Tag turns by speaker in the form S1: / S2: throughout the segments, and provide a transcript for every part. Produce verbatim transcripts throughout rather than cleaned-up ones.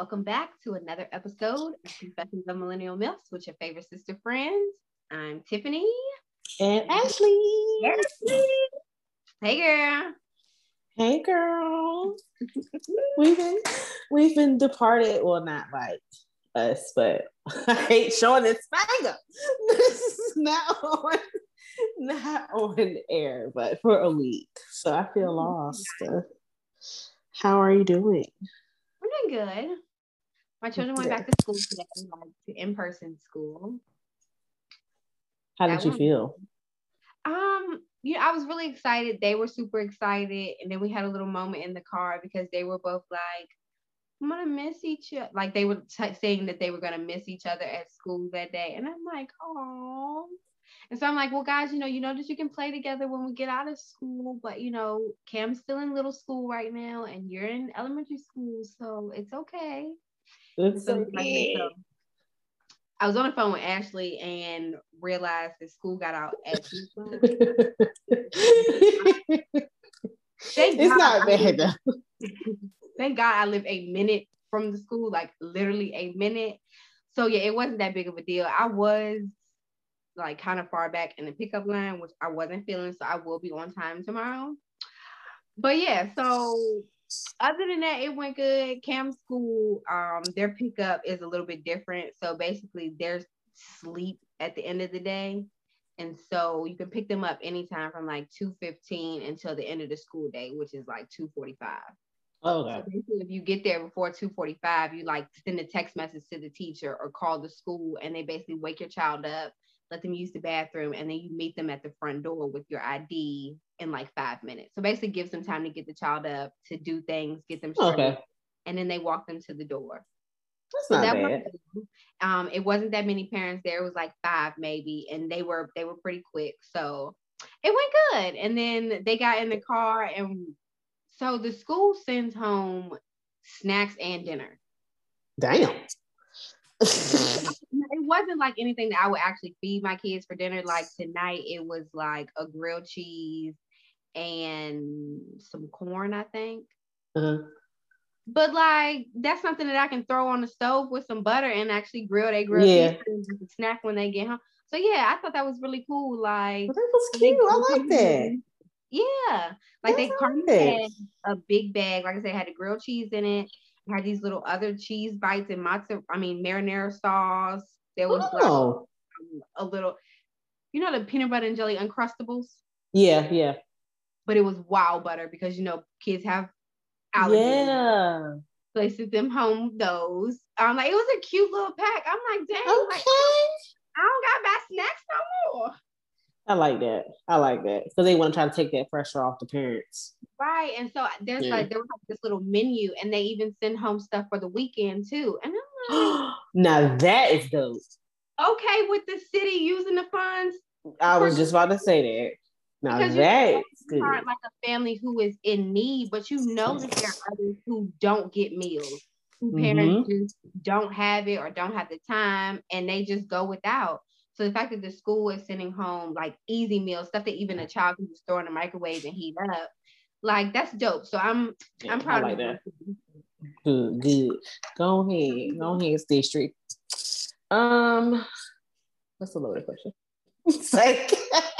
S1: welcome back to another episode of Confessions of Millennial Myths with your favorite sister friends. I'm Tiffany.
S2: And Ashley.
S1: Ashley. Hey, girl.
S2: Hey, girl. we've been we've been departed. Well, not like us, but I hate showing this finger. This is not on, not on air, but for a week. So I feel lost. How are you doing?
S1: I'm doing good. My children went back to school today, like to in-person school.
S2: How did that you feel?
S1: Um, you know, I was really excited. They were super excited, and then we had a little moment in the car because they were both like, "I'm gonna miss each other." Like they were t- saying that they were gonna miss each other at school that day, and I'm like, "Oh." And so I'm like, "Well, guys, you know, you know that you can play together when we get out of school, but you know, Cam's still in little school right now, and you're in elementary school, so it's okay."
S2: It's
S1: so,
S2: okay.
S1: so I was on the phone with Ashley and realized that school got out at two o'clock.
S2: It's not bad though.
S1: Thank God I live a minute from the school, like literally a minute. So yeah, it wasn't that big of a deal. I was like kind of far back in the pickup line, which I wasn't feeling, so I will be on time tomorrow. But yeah, so other than that, it went good. Cam's school, um, their pickup is a little bit different. So basically, there's sleep at the end of the day. And so you can pick them up anytime from like two fifteen until the end of the school day, which is like two forty-five.
S2: Okay.
S1: So basically, if you get there before two forty-five, you like send a text message to the teacher or call the school, and they basically wake your child up, let them use the bathroom, and then you meet them at the front door with your I D in like five minutes. So basically gives them time to get the child up, to do things, get them started, okay. And then they walk them to the door.
S2: That's so not that bad.
S1: Was, um, it wasn't that many parents there. It was like five maybe, and they were they were pretty quick. So it went good. And then they got in the car, and so the school sends home snacks and dinner.
S2: Damn.
S1: It wasn't like anything that I would actually feed my kids for dinner. Like tonight, it was like a grilled cheese and some corn, I think.
S2: Uh-huh.
S1: But like that's something that I can throw on the stove with some butter and actually grill. They grill
S2: yeah.
S1: cheese and just a snack when they get home. So yeah, I thought that was really cool. Like
S2: well, that was cute. I like that.
S1: Yeah, like that's they Carmen had a big bag. Like I said, had the grilled cheese in it. Had these little other cheese bites and mozzarella. I mean marinara sauce. There was
S2: oh.
S1: like a little, you know, the peanut butter and jelly Uncrustables.
S2: Yeah, yeah.
S1: But it was wow butter because you know kids have allergies.
S2: Yeah.
S1: So they sent them home those. Um, like it was a cute little pack. I'm like, dang,
S2: okay.
S1: like, I don't gotta buy snacks no more.
S2: I like that. I like that because they want to try to take that pressure off the parents.
S1: Right. And so there's yeah. like there was like this little menu, and they even send home stuff for the weekend too. And I'm like,
S2: now that is dope.
S1: Okay, with the city using the funds.
S2: I was just about to say that. Now because that's good.
S1: Like a family who is in need, but you know that there are others who don't get meals, who mm-hmm. parents just don't have it or don't have the time, and they just go without. So the fact that the school is sending home like easy meals, stuff that even a child can just throw in the microwave and heat up, like that's dope. So I'm
S2: yeah,
S1: I'm proud
S2: I like
S1: of
S2: that. Good, good. Go ahead, go ahead, stay straight. Um, what's the loaded question? It's like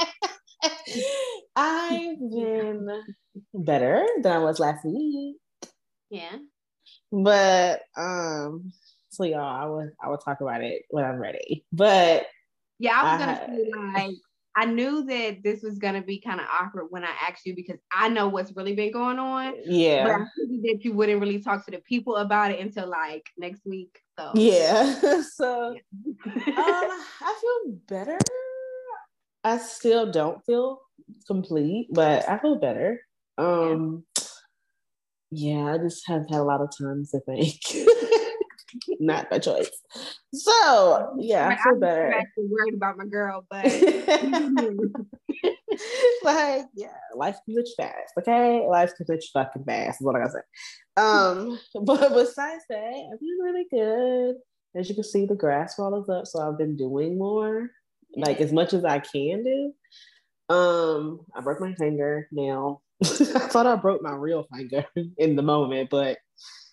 S2: I've been better than I was last week.
S1: Yeah.
S2: But um, so y'all, I will I will talk about it when I'm ready. But
S1: yeah, I was gonna I, say like I knew that this was gonna be kind of awkward when I asked you because I know what's really been going on.
S2: Yeah.
S1: But I figured that you wouldn't really talk to the people about it until like next week. So
S2: yeah. so yeah. um, I feel better. I still don't feel complete, but I feel better. Um, yeah. yeah, I just have had a lot of time to think. Not by choice. So yeah, I feel
S1: I'm
S2: better.
S1: I'm actually worried about my girl, but
S2: like yeah, life can switch fast. Okay, life can switch fucking fast. Is what I gotta say. Um, but besides that, I've been really good. As you can see, the grass follows up, so I've been doing more, like as much as I can do. Um, I broke my finger now. I thought I broke my real finger in the moment, but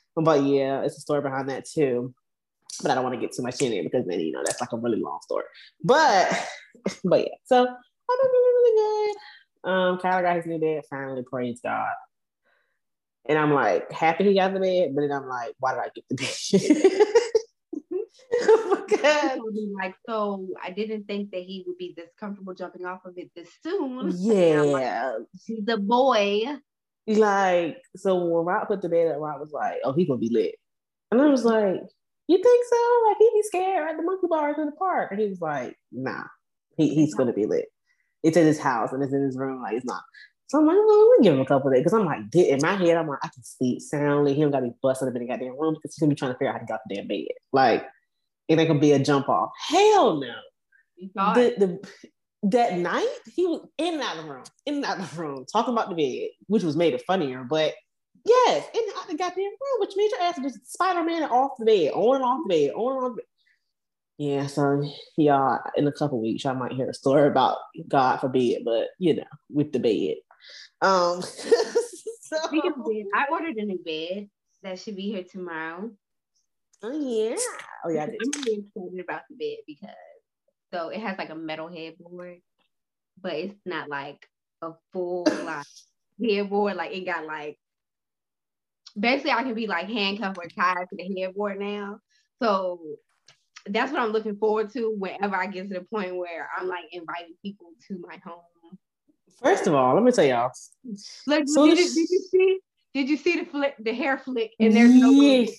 S2: But yeah, it's a story behind that too. But I don't want to get too much in it because then, you know, that's like a really long story. But, but yeah, so I'm really, really good. Um, Kyler got his new bed finally, praise God. And I'm like, happy he got the bed, but then I'm like, why did I get the bed?
S1: Oh my God. Like, so I didn't think that he would be this comfortable jumping off of it this soon.
S2: Yeah.
S1: Like, he's the boy.
S2: Like, so when Rob put the bed up, Rob was like, oh, he's gonna be lit. And I was like, you think so? Like, he'd be scared at the monkey bars in the park. And he was like, nah, he, he's gonna be lit. It's in his house and it's in his room. Like, it's not. So I'm like, well, let me give him a couple of days. Because I'm like, in my head, I'm like, I can sleep soundly. He don't got to be busting up in the goddamn room because he's going to be trying to figure out how to get out the damn bed. Like, it ain't going to be a jump off. Hell no. The, the, that night, he was in and out of the room, in and out of the room, talking about the bed, which was made it funnier. But yes, in and out the goddamn room, which means your ass is just Spider-Man off the bed, on and off the bed, on and off the bed. Yeah, so y'all, in a couple weeks, I might hear a story about God forbid, but you know, with the bed. Um, so,
S1: Speaking of bed, I ordered a new bed that should be here tomorrow.
S2: Oh yeah, oh yeah. I did.
S1: I'm really excited about the bed because so it has like a metal headboard, but it's not like a full like headboard. Like it got like basically I can be like handcuffed or tied to the headboard now. So that's what I'm looking forward to whenever I get to the point where I'm like inviting people to my home.
S2: First of all, let me tell y'all.
S1: Look, so did, you, did you see? Did you see the flick, the hair flick? And there's no.
S2: Yes.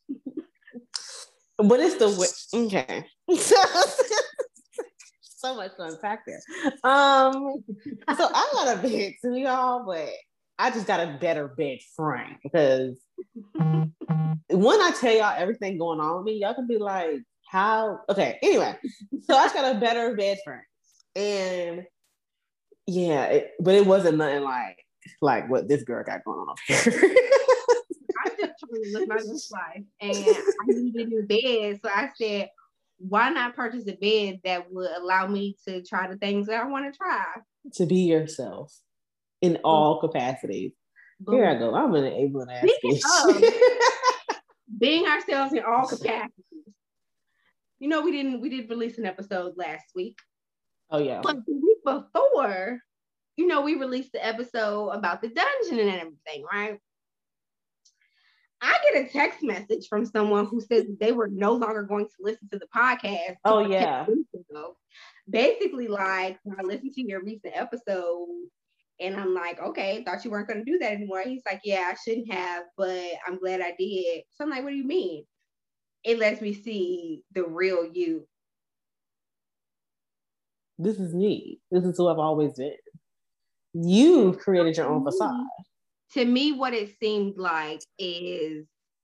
S2: But it's the okay. So much to unpack there. Um, so I got a bed too, y'all, but I just got a better bed frame because when I tell y'all everything going on with me, y'all can be like, how? Okay, anyway, so I just got a better bed frame, and yeah, it, but it wasn't nothing like like what this girl got going on up here.
S1: I just trying to live my best life, and I needed a new bed, so I said, why not purchase a bed that would allow me to try the things that I want to try?
S2: To be yourself in all capacities. Boom. Here I go. I'm an enabling ass bitch.
S1: Being ourselves in all capacities. You know, we didn't we did release an episode last week.
S2: Oh yeah.
S1: But the week before, you know, we released the episode about the dungeon and everything, right? I get a text message from someone who says they were no longer going to listen to the podcast.
S2: Oh yeah.
S1: Basically, like, I listened to your recent episode and I'm like, okay, thought you weren't going to do that anymore. He's like, yeah, I shouldn't have, but I'm glad I did. So I'm like, what do you mean? It lets me see the real you.
S2: This is me. This is who I've always been. You created your own facade.
S1: To me, what it seemed like is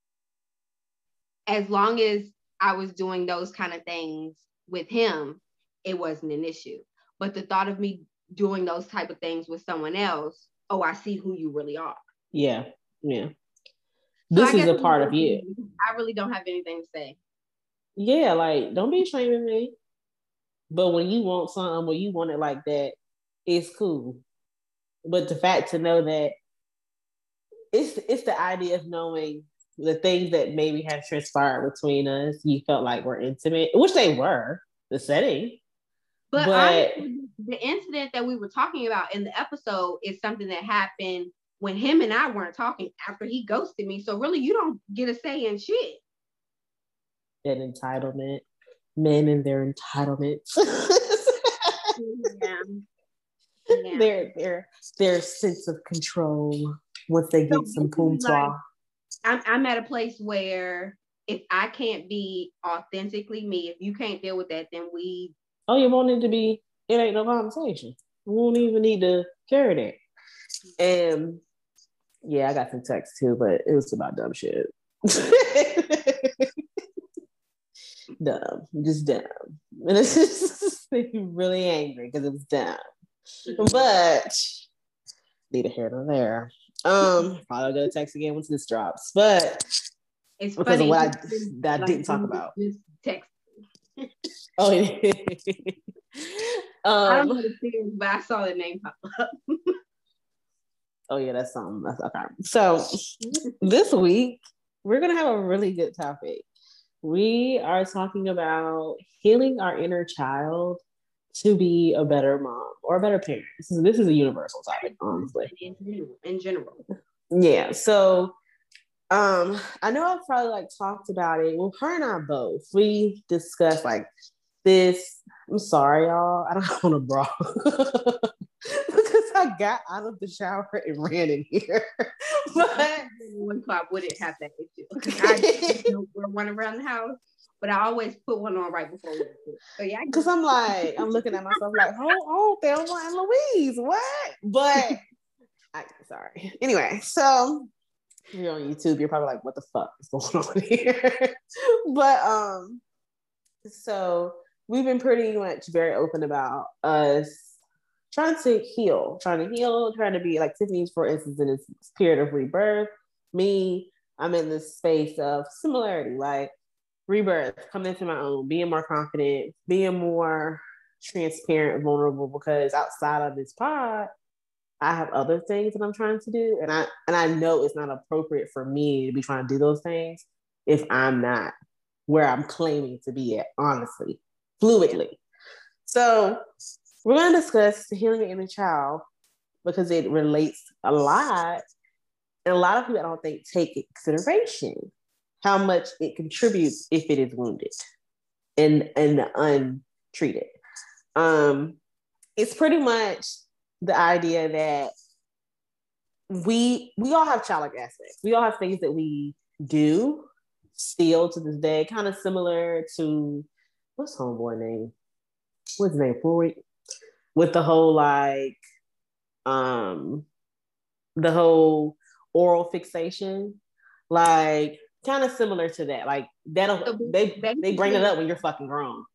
S1: as long as I was doing those kind of things with him, it wasn't an issue. But the thought of me doing those type of things with someone else, oh, I see who you really are.
S2: Yeah, yeah.
S1: So
S2: this is a part of you.
S1: I really don't have anything to say.
S2: Yeah, like, don't be shaming me. But when you want something, when you want it like that, it's cool. But the fact to know that it's it's the idea of knowing the things that maybe have transpired between us, you felt like were intimate, which they were, the setting.
S1: But, but honestly, the incident that we were talking about in the episode is something that happened when him and I weren't talking after he ghosted me. So really, you don't get a say in shit.
S2: That entitlement. Men and their entitlements.
S1: Yeah. Yeah.
S2: Their their their sense of control once they get so some poom like,
S1: I'm I'm at a place where if I can't be authentically me, if you can't deal with that, then we
S2: oh you want it to be it ain't no conversation. We won't even need to carry that. And yeah, I got some text too, but it was about dumb shit. Dumb, just dumb. And it's just really angry because it was dumb. But need a hair to there. Um, probably go to text again once this drops. But
S1: it's
S2: because
S1: funny,
S2: of what I that I didn't talk about.
S1: Text.
S2: Oh yeah. um,
S1: I don't know the series, but I saw the name pop up.
S2: Oh yeah, that's something. That's okay. So this week we're gonna have a really good topic. We are talking about healing our inner child to be a better mom or a better parent. This is, this is a universal topic, honestly.
S1: In general, in general.
S2: Yeah. So um, I know I've probably like talked about it. Well, her and I both. We discussed like this. I'm sorry, y'all. I don't have on a bra. Because I got out of the shower and ran in here. But
S1: one club wouldn't have that issue. I don't run around the house, but I always put one on right before work. So yeah,
S2: because I'm like, I'm looking at myself like, hold on, Thelma and Louise, what? But I sorry. Anyway, so you're on YouTube, you're probably like, what the fuck is going on here? But um, so we've been pretty much very open about us trying to heal, trying to heal, trying to be like Tiffany's, for instance, in this period of rebirth. Me, I'm in this space of similarity, like rebirth, coming into my own, being more confident, being more transparent and vulnerable, because outside of this pod, I have other things that I'm trying to do. And I and I know it's not appropriate for me to be trying to do those things if I'm not where I'm claiming to be at, honestly, fluidly. So we're going to discuss the healing of inner child because it relates a lot. And a lot of people I don't think take into consideration how much it contributes if it is wounded and, and untreated. Um, it's pretty much the idea that we we all have childlike aspects. We all have things that we do still to this day, kind of similar to, what's homeboy name? What's his name? Freud? With the whole like, um, the whole oral fixation, like kind of similar to that. Like that'll so they they bring it up when you're fucking grown.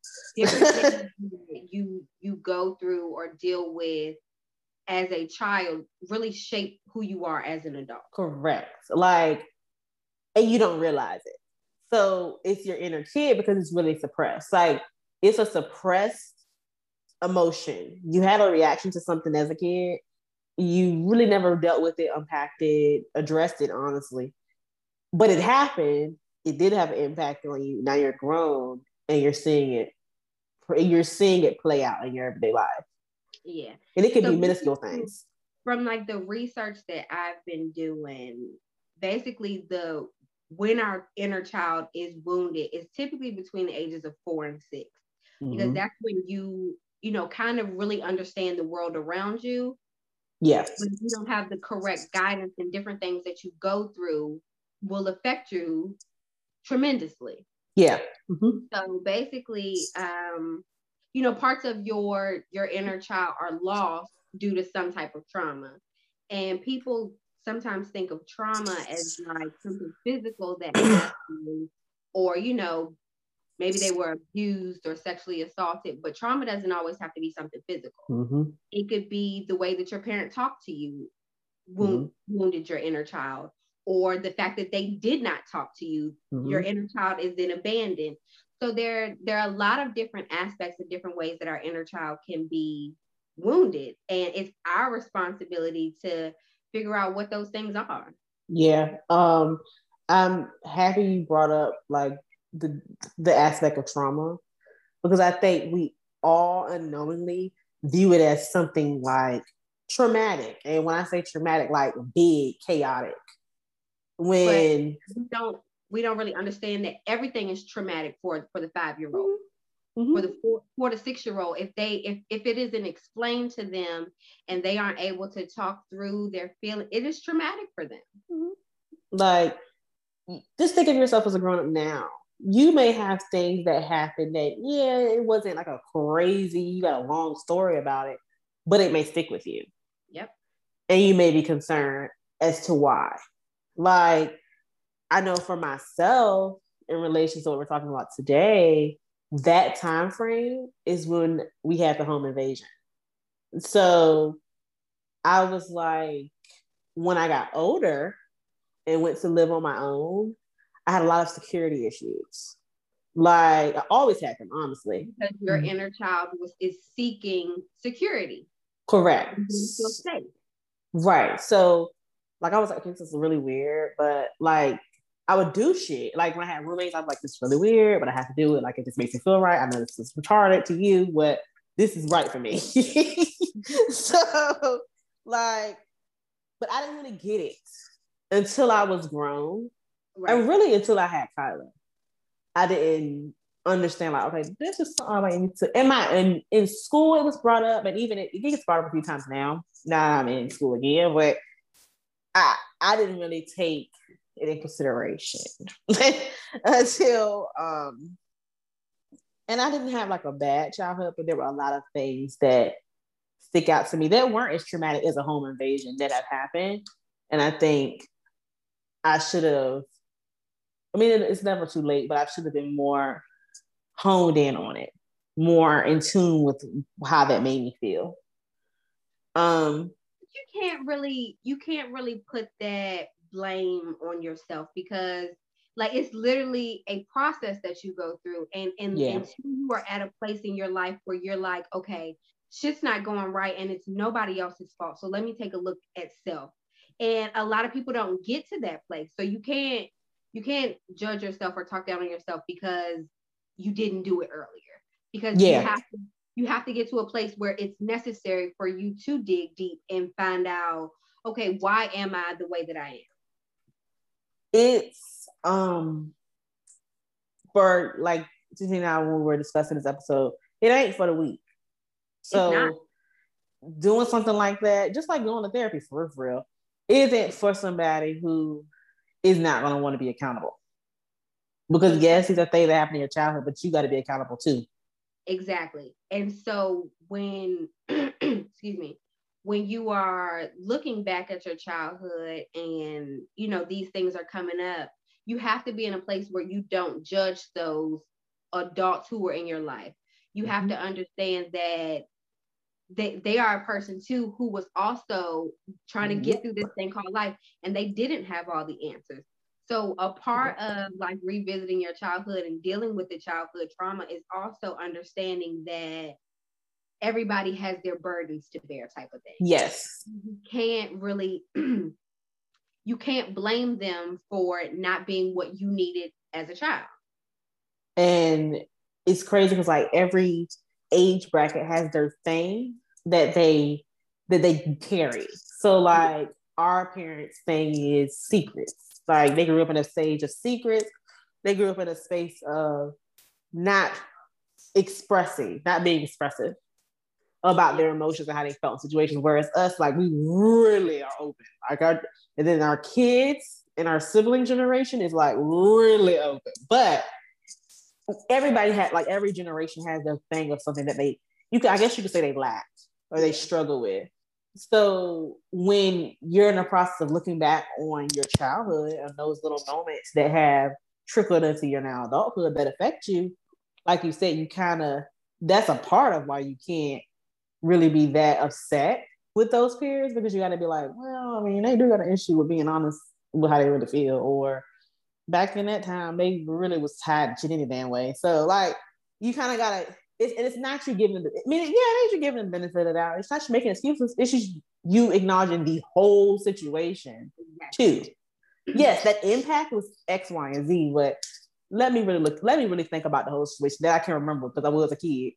S1: you you go through or deal with as a child really shape who you are as an adult.
S2: Correct. Like, and you don't realize it. So it's your inner kid because it's really suppressed. Like it's a suppressed emotion. You had a reaction to something as a kid. You really never dealt with it, unpacked it, addressed it, honestly. But it happened. It did have an impact on you. Now you're grown and you're seeing it. You're seeing it play out in your everyday life.
S1: Yeah.
S2: And it could
S1: so
S2: be minuscule things.
S1: From like the research that I've been doing, basically the when our inner child is wounded is typically between the ages of four and six. Mm-hmm. Because that's when you, you know, kind of really understand the world around you.
S2: Yes.
S1: When you don't have the correct guidance and different things that you go through will affect you tremendously.
S2: Yeah. Mm-hmm.
S1: So basically, um, you know, parts of your your inner child are lost due to some type of trauma. And people sometimes think of trauma as like something physical that happened, or, you know, maybe they were abused or sexually assaulted, but trauma doesn't always have to be something physical.
S2: Mm-hmm.
S1: It could be the way that your parent talked to you wound, mm-hmm. wounded your inner child, or the fact that they did not talk to you. Mm-hmm. Your inner child is then abandoned. So there, there are a lot of different aspects and different ways that our inner child can be wounded. And it's our responsibility to figure out what those things are.
S2: Yeah. Um, I'm happy you brought up like the the aspect of trauma, because I think we all unknowingly view it as something like traumatic. And when I say traumatic, like big, chaotic. When
S1: but we don't we don't really understand that everything is traumatic for, for the five-year-old. Mm-hmm. For the four, four to six-year-old, if they if, if it isn't explained to them and they aren't able to talk through their feelings, it is traumatic for them.
S2: Mm-hmm. Like, just think of yourself as a grown-up now. You may have things that happened that, yeah, it wasn't like a crazy, you got a long story about it, but it may stick with you.
S1: Yep.
S2: And you may be concerned as to why. Like, I know for myself, in relation to what we're talking about today, that time frame is when we had the home invasion. So I was like, when I got older and went to live on my own, I had a lot of security issues. Like, I always had them, honestly.
S1: Because your mm-hmm. inner child was is seeking security.
S2: Correct.
S1: You feel safe.
S2: Right. So, like, I was like, okay, this is really weird, but like, I would do shit. Like when I had roommates, I'm like, this is really weird, but I have to do it. Like it just makes me feel right. I know this is retarded to you, but this is right for me. So like, but I didn't really get it until I was grown. Right. And really until I had Kyla. I didn't understand like, okay, this is something I need to, in my, in, in school it was brought up, and even it, it gets brought up a few times now. Now I'm in school again, but I, I didn't really take it in consideration until, um, and I didn't have like a bad childhood, but there were a lot of things that stick out to me that weren't as traumatic as a home invasion that have happened. And I think I should have, I mean, it's never too late, but I should have been more honed in on it, more in tune with how that made me feel. Um,
S1: you can't really, you can't really put that blame on yourself, because like it's literally a process that you go through, and and yeah. until you are at a place in your life where you're like, okay, shit's not going right, and it's nobody else's fault. So let me take a look at self. And a lot of people don't get to that place, so you can't you can't judge yourself or talk down on yourself because you didn't do it earlier. Because yeah. you have to you have to get to a place where it's necessary for you to dig deep and find out, okay, why am I the way that I am?
S2: It's um for like you know when we were discussing this episode, it ain't for the weak. So doing something like that, just like going to therapy for real, for real, isn't for somebody who is not going to want to be accountable. Because yes, these are things that happen in your childhood, but you got to be accountable too.
S1: Exactly. And so when, excuse me, when you are looking back at your childhood and, you know, these things are coming up, you have to be in a place where you don't judge those adults who were in your life. You have mm-hmm. to understand that they, they are a person too who was also trying to get through this thing called life, and they didn't have all the answers. So a part of like revisiting your childhood and dealing with the childhood trauma is also understanding that everybody has their burdens to bear, type of thing.
S2: Yes.
S1: You can't really, you can't blame them for not being what you needed as a child.
S2: And it's crazy because like every age bracket has their thing that they that they carry. So like our parents' thing is secrets. Like they grew up in a stage of secrets. They grew up in a space of not expressing, not being expressive about their emotions and how they felt in situations. Whereas us, like we really are open. Like our, and then our kids and our sibling generation is like really open. But everybody had, like every generation has their thing of something that they, you could, I guess you could say they lacked or they struggle with. So when you're in the process of looking back on your childhood and those little moments that have trickled into your now adulthood that affect you, like you said, you kind of, that's a part of why you can't really be that upset with those peers, because you got to be like, well, I mean, they do got an issue with being honest with how they really feel, or back in that time, they really was tied to any damn way. So like, you kind of got to, It's, and it's not you giving them, I mean, yeah, it is you giving them the benefit of the doubt. It's not you making excuses. It's just you acknowledging the whole situation too. Yes, that impact was X, Y, and Z, but let me really look, let me really think about the whole situation that I can remember because I was a kid.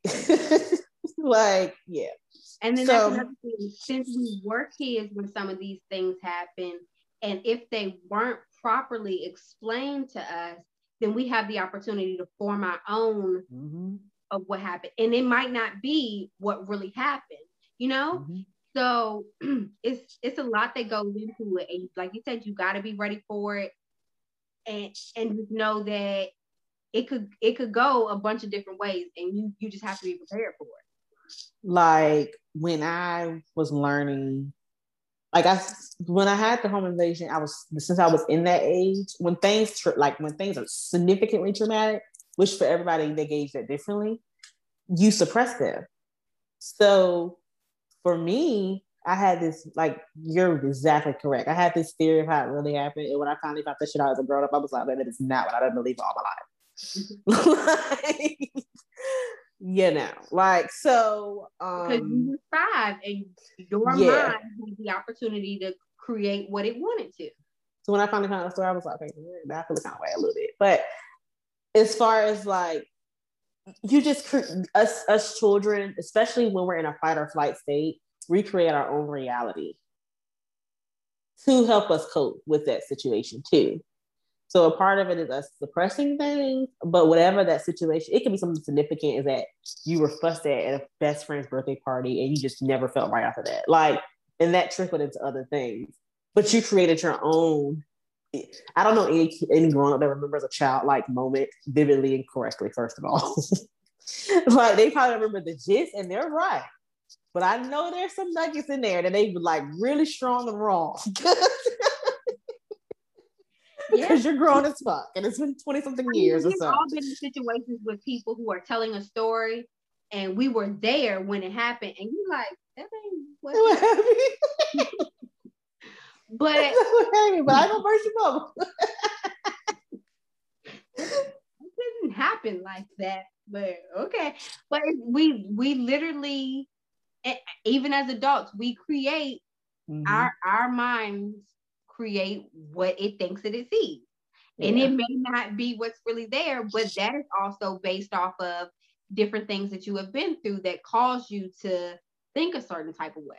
S2: Like, yeah.
S1: And then so, that's another thing. Since we were kids when some of these things happened, and if they weren't properly explained to us, then we have the opportunity to form our own mm-hmm. of what happened, and it might not be what really happened, you know. Mm-hmm. So it's it's a lot that goes into it, and like you said, you got to be ready for it, and and just know that it could it could go a bunch of different ways, and you you just have to be prepared for it.
S2: Like when I was learning, like I when I had the home invasion, I was since I was in that age when things tra- like when things are significantly traumatic, which for everybody they gauge that differently, you suppress them. So for me, I had this, like, you're exactly correct. I had this theory of how it really happened. And when I finally found that shit out as a grown up, I was like, that is not what I didn't believe all my life. Like, you know, like, so. Um,
S1: because you were five and your yeah. mind had the opportunity to create what it wanted to.
S2: So when I finally found out the story, I was like, okay, I feel kind of way a little bit. But as far as like, you just us us children, especially when we're in a fight or flight state, recreate our own reality to help us cope with that situation too. So a part of it is us suppressing things, but whatever that situation, it can be something significant, is that you were fussed at at a best friend's birthday party and you just never felt right after that. Like, and that trickled into other things. But you created your own. I don't know any, any grown up that remembers a childlike moment vividly and correctly, first of all. Like, they probably remember the gist, and they're right. But I know there's some nuggets in there that they were like really strong and wrong. Because yeah. You're grown as fuck, and it's been twenty something years. I mean,
S1: we've all been in situations with people who are telling a story, and we were there when it happened, and you like, that ain't what, what happened. But,
S2: but I don't burst your bubble.
S1: It didn't happen like that, but okay. But we we literally, even as adults, we create mm-hmm. our our minds create what it thinks that it sees. Yeah. And it may not be what's really there, but that is also based off of different things that you have been through that cause you to think a certain type of way.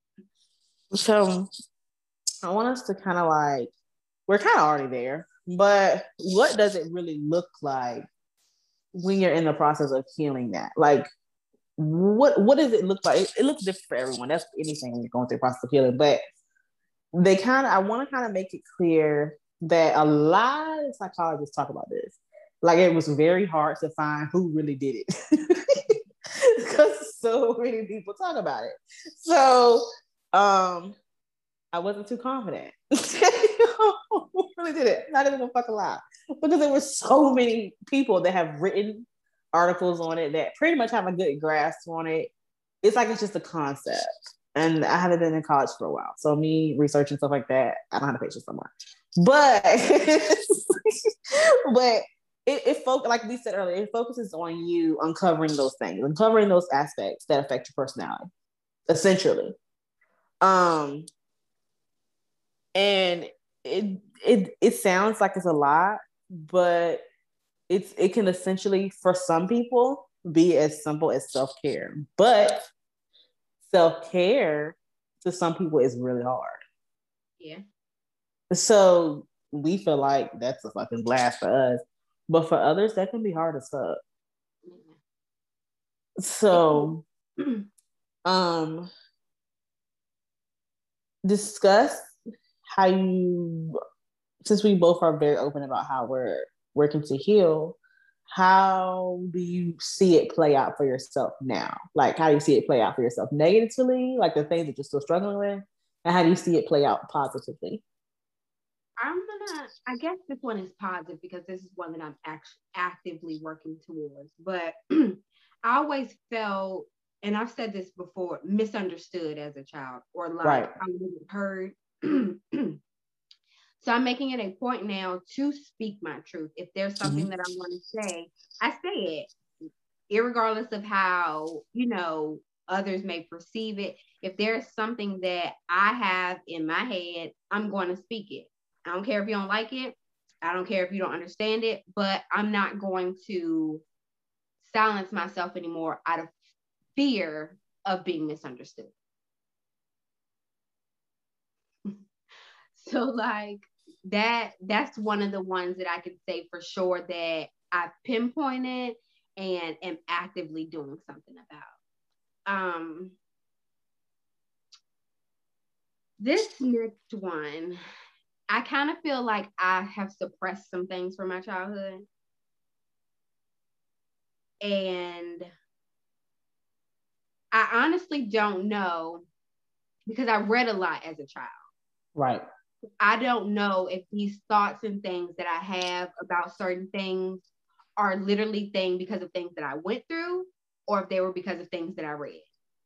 S2: So I want us to kind of like, we're kind of already there, but what does it really look like when you're in the process of healing that? Like, what what does it look like? It, it looks different for everyone. That's anything when you're going through the process of healing, but they kind of, I want to kind of make it clear that a lot of psychologists talk about this. Like, it was very hard to find who really did it because so many people talk about it. So um, I wasn't too confident. Who really did it? Not even gonna fucking lie, because there were so many people that have written articles on it that pretty much have a good grasp on it. It's like it's just a concept. And I haven't been in college for a while. So me researching stuff like that, I don't have the patience somewhere. But but it, it fo- like we said earlier, it focuses on you uncovering those things, uncovering those aspects that affect your personality, essentially. Um and it it it sounds like it's a lot, but it's it can essentially, for some people, be as simple as self-care. But self-care to some people is really hard.
S1: Yeah.
S2: So we feel like that's a fucking blast for us. But for others, that can be hard as fuck. Yeah. So um discuss how you, since we both are very open about how we're working to heal, how do you see it play out for yourself now? Like, how do you see it play out for yourself negatively, like the things that you're still struggling with? And how do you see it play out positively?
S1: I'm gonna, I guess this one is positive because this is one that I'm actually actively working towards. But I always felt, and I've said this before, misunderstood as a child, or like right. I wasn't heard. So I'm making it a point now to speak my truth. If there's something mm-hmm. that I want to say, I say it, irregardless of how, you know, others may perceive it. If there's something that I have in my head, I'm going to speak it. I don't care if you don't like it. I don't care if you don't understand it, but I'm not going to silence myself anymore out of fear of being misunderstood. So like that, that's one of the ones that I could say for sure that I've pinpointed and am actively doing something about. Um, this next one, I kind of feel like I have suppressed some things from my childhood. And I honestly don't know, because I read a lot as a child.
S2: Right.
S1: I don't know if these thoughts and things that I have about certain things are literally things because of things that I went through, or if they were because of things that I read.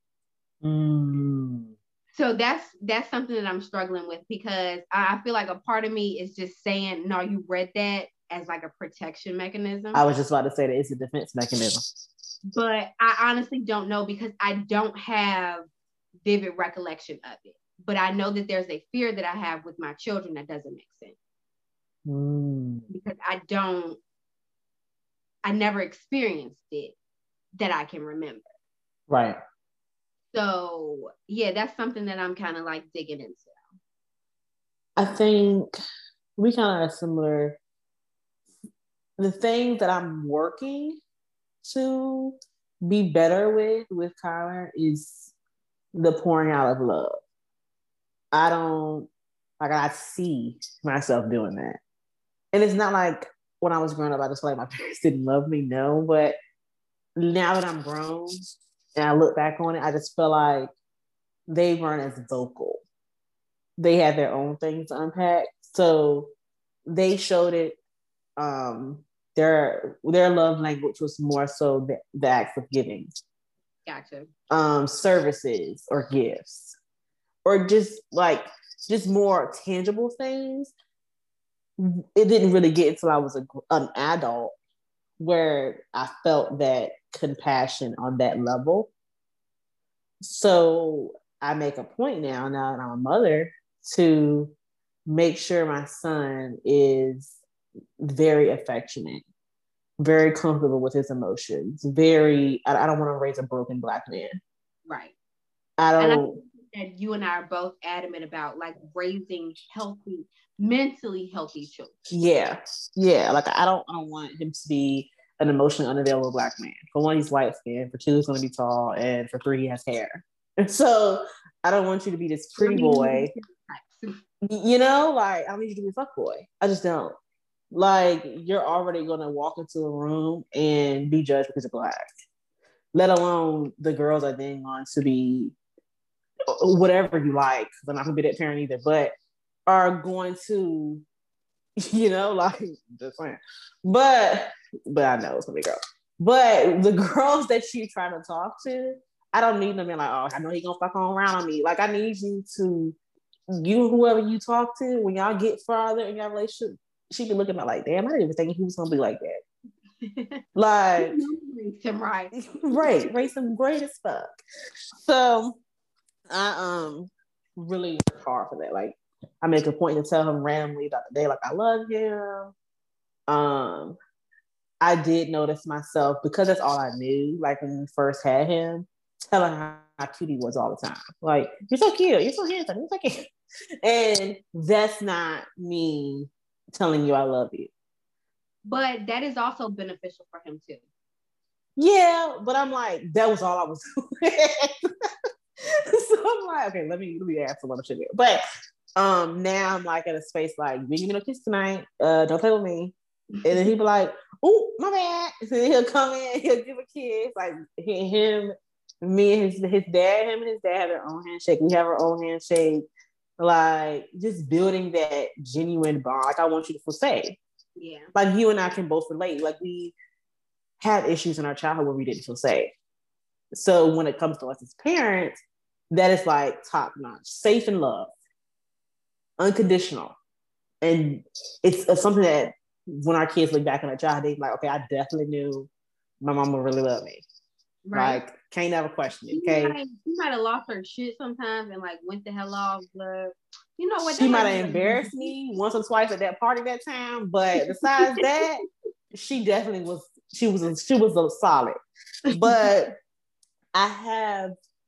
S2: Mm.
S1: So that's that's something that I'm struggling with, because I feel like a part of me is just saying, no, you read that as like a protection mechanism.
S2: I was just about to say that it's a defense mechanism.
S1: But I honestly don't know, because I don't have vivid recollection of it. but I know that there's a fear that I have with my children that doesn't make sense.
S2: Mm.
S1: Because I don't, I never experienced it that I can remember.
S2: Right.
S1: So yeah, that's something that I'm kind of like digging into.
S2: I think we kind of are similar. The thing that I'm working to be better with with Kyler is the pouring out of love. I don't, like, I see myself doing that. And it's not like when I was growing up, I just feel like my parents didn't love me. No, but now that I'm grown and I look back on it, I just feel like they weren't as vocal. They had their own things to unpack. So they showed it. Um, their their love language was more so the, the acts of giving.
S1: Gotcha.
S2: Um, services or gifts, or just like just more tangible things. It didn't really get until I was a, an adult where I felt that compassion on that level. So I make a point now, now that I'm a mother, to make sure my son is very affectionate, very comfortable with his emotions, very, I, I don't want to raise a broken Black man.
S1: Right.
S2: I don't.
S1: And I think that you and I are both adamant about like raising healthy, mentally healthy children.
S2: Yeah. Yeah. Like I don't, I don't want him to be an emotionally unavailable Black man. For one, he's light skinned. For two, he's going to be tall. And for three, he has hair. And so I don't want you to be this pretty boy. You know, like I don't need you to be a fuck boy. I just don't. Like you're already going to walk into a room and be judged because you're Black. Let alone the girls are then going to be whatever you like. I'm not going to be that parent either, but are going to, you know, like just saying. But but I know it's gonna be a girl. But the girls that you try to talk to, I don't need them being like, oh, I know he gonna fuck on around on me. Like I need you to, you whoever you talk to, when y'all get farther in your relationship, she be looking at like, damn, I didn't even think he was gonna be like that. Like
S1: him right.
S2: Right, raise him great as fuck. So I um really work hard for that. Like I make a point to tell him randomly about the day, like I love him. Um, I did notice myself, because that's all I knew, like when we first had him, telling him how cute he was all the time. Like, you're so cute, you're so handsome, you're so cute. And that's not me telling you I love you.
S1: But that is also beneficial for him too.
S2: Yeah, but I'm like, that was all I was doing. So I'm like, okay, let me let me ask a little shit. But um, now I'm like at a space like, we give me no kiss tonight. Uh, don't play with me. And then he'll be like, oh, my bad. So he'll come in, he'll give a kiss. Like him, me and his his dad, him and his dad have their own handshake. We have our own handshake. Like just building that genuine bond. Like I want you to feel safe.
S1: Yeah.
S2: Like you and I can both relate. Like we had issues in our childhood where we didn't feel safe. So when it comes to us as parents, that is like top notch, safe and love, unconditional. And it's, it's something that when our kids look back on their childhood, they're like, okay, I definitely knew my mama really loved me. Right. Like, can't never question it. Okay.
S1: She might have lost her shit sometimes and like went the hell off, but you know what?
S2: She might have embarrassed me once or twice at that party that time, but besides that, she definitely was. She was. A, she was a solid. But I have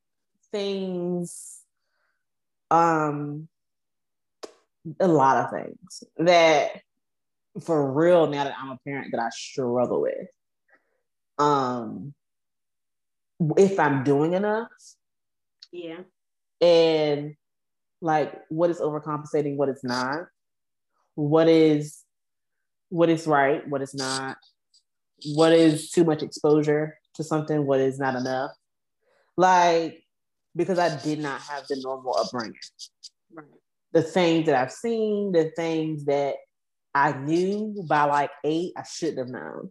S2: things, um, a lot of things that, for real, now that I'm a parent, that I struggle with. Um. If I'm doing enough.
S1: Yeah.
S2: And like what is overcompensating, what is not, what is what is right, what is not, what is too much exposure to something, what is not enough. Like, because I did not have the normal upbringing. Right. The things that I've seen, the things that I knew by like eight, I shouldn't have known.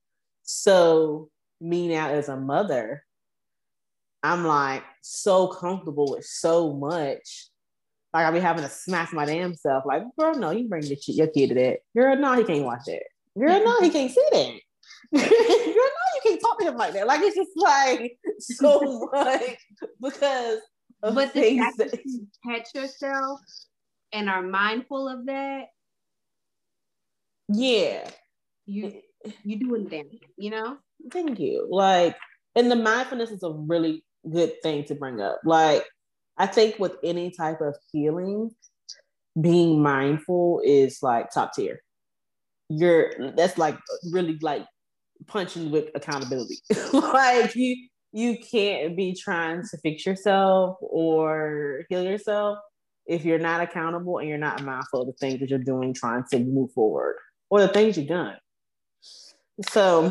S2: So me now as a mother, I'm like so comfortable with so much. Like I be having to smack my damn self. Like, girl, no, you bring your, your kid to that. Girl, no, he can't watch that. Girl, no, he can't see that. Girl, no, you can't talk to him like that. Like it's just like so much because
S1: But the fact that you catch yourself and are mindful of that,
S2: yeah,
S1: you you doing damage, you know?
S2: Thank you. Like, and the mindfulness is a really good thing to bring up. Like, I think with any type of healing, being mindful is like top tier. You're that's like really like punching with accountability. Like you you can't be trying to fix yourself or heal yourself if you're not accountable and you're not mindful of the things that you're doing trying to move forward or the things you've done. So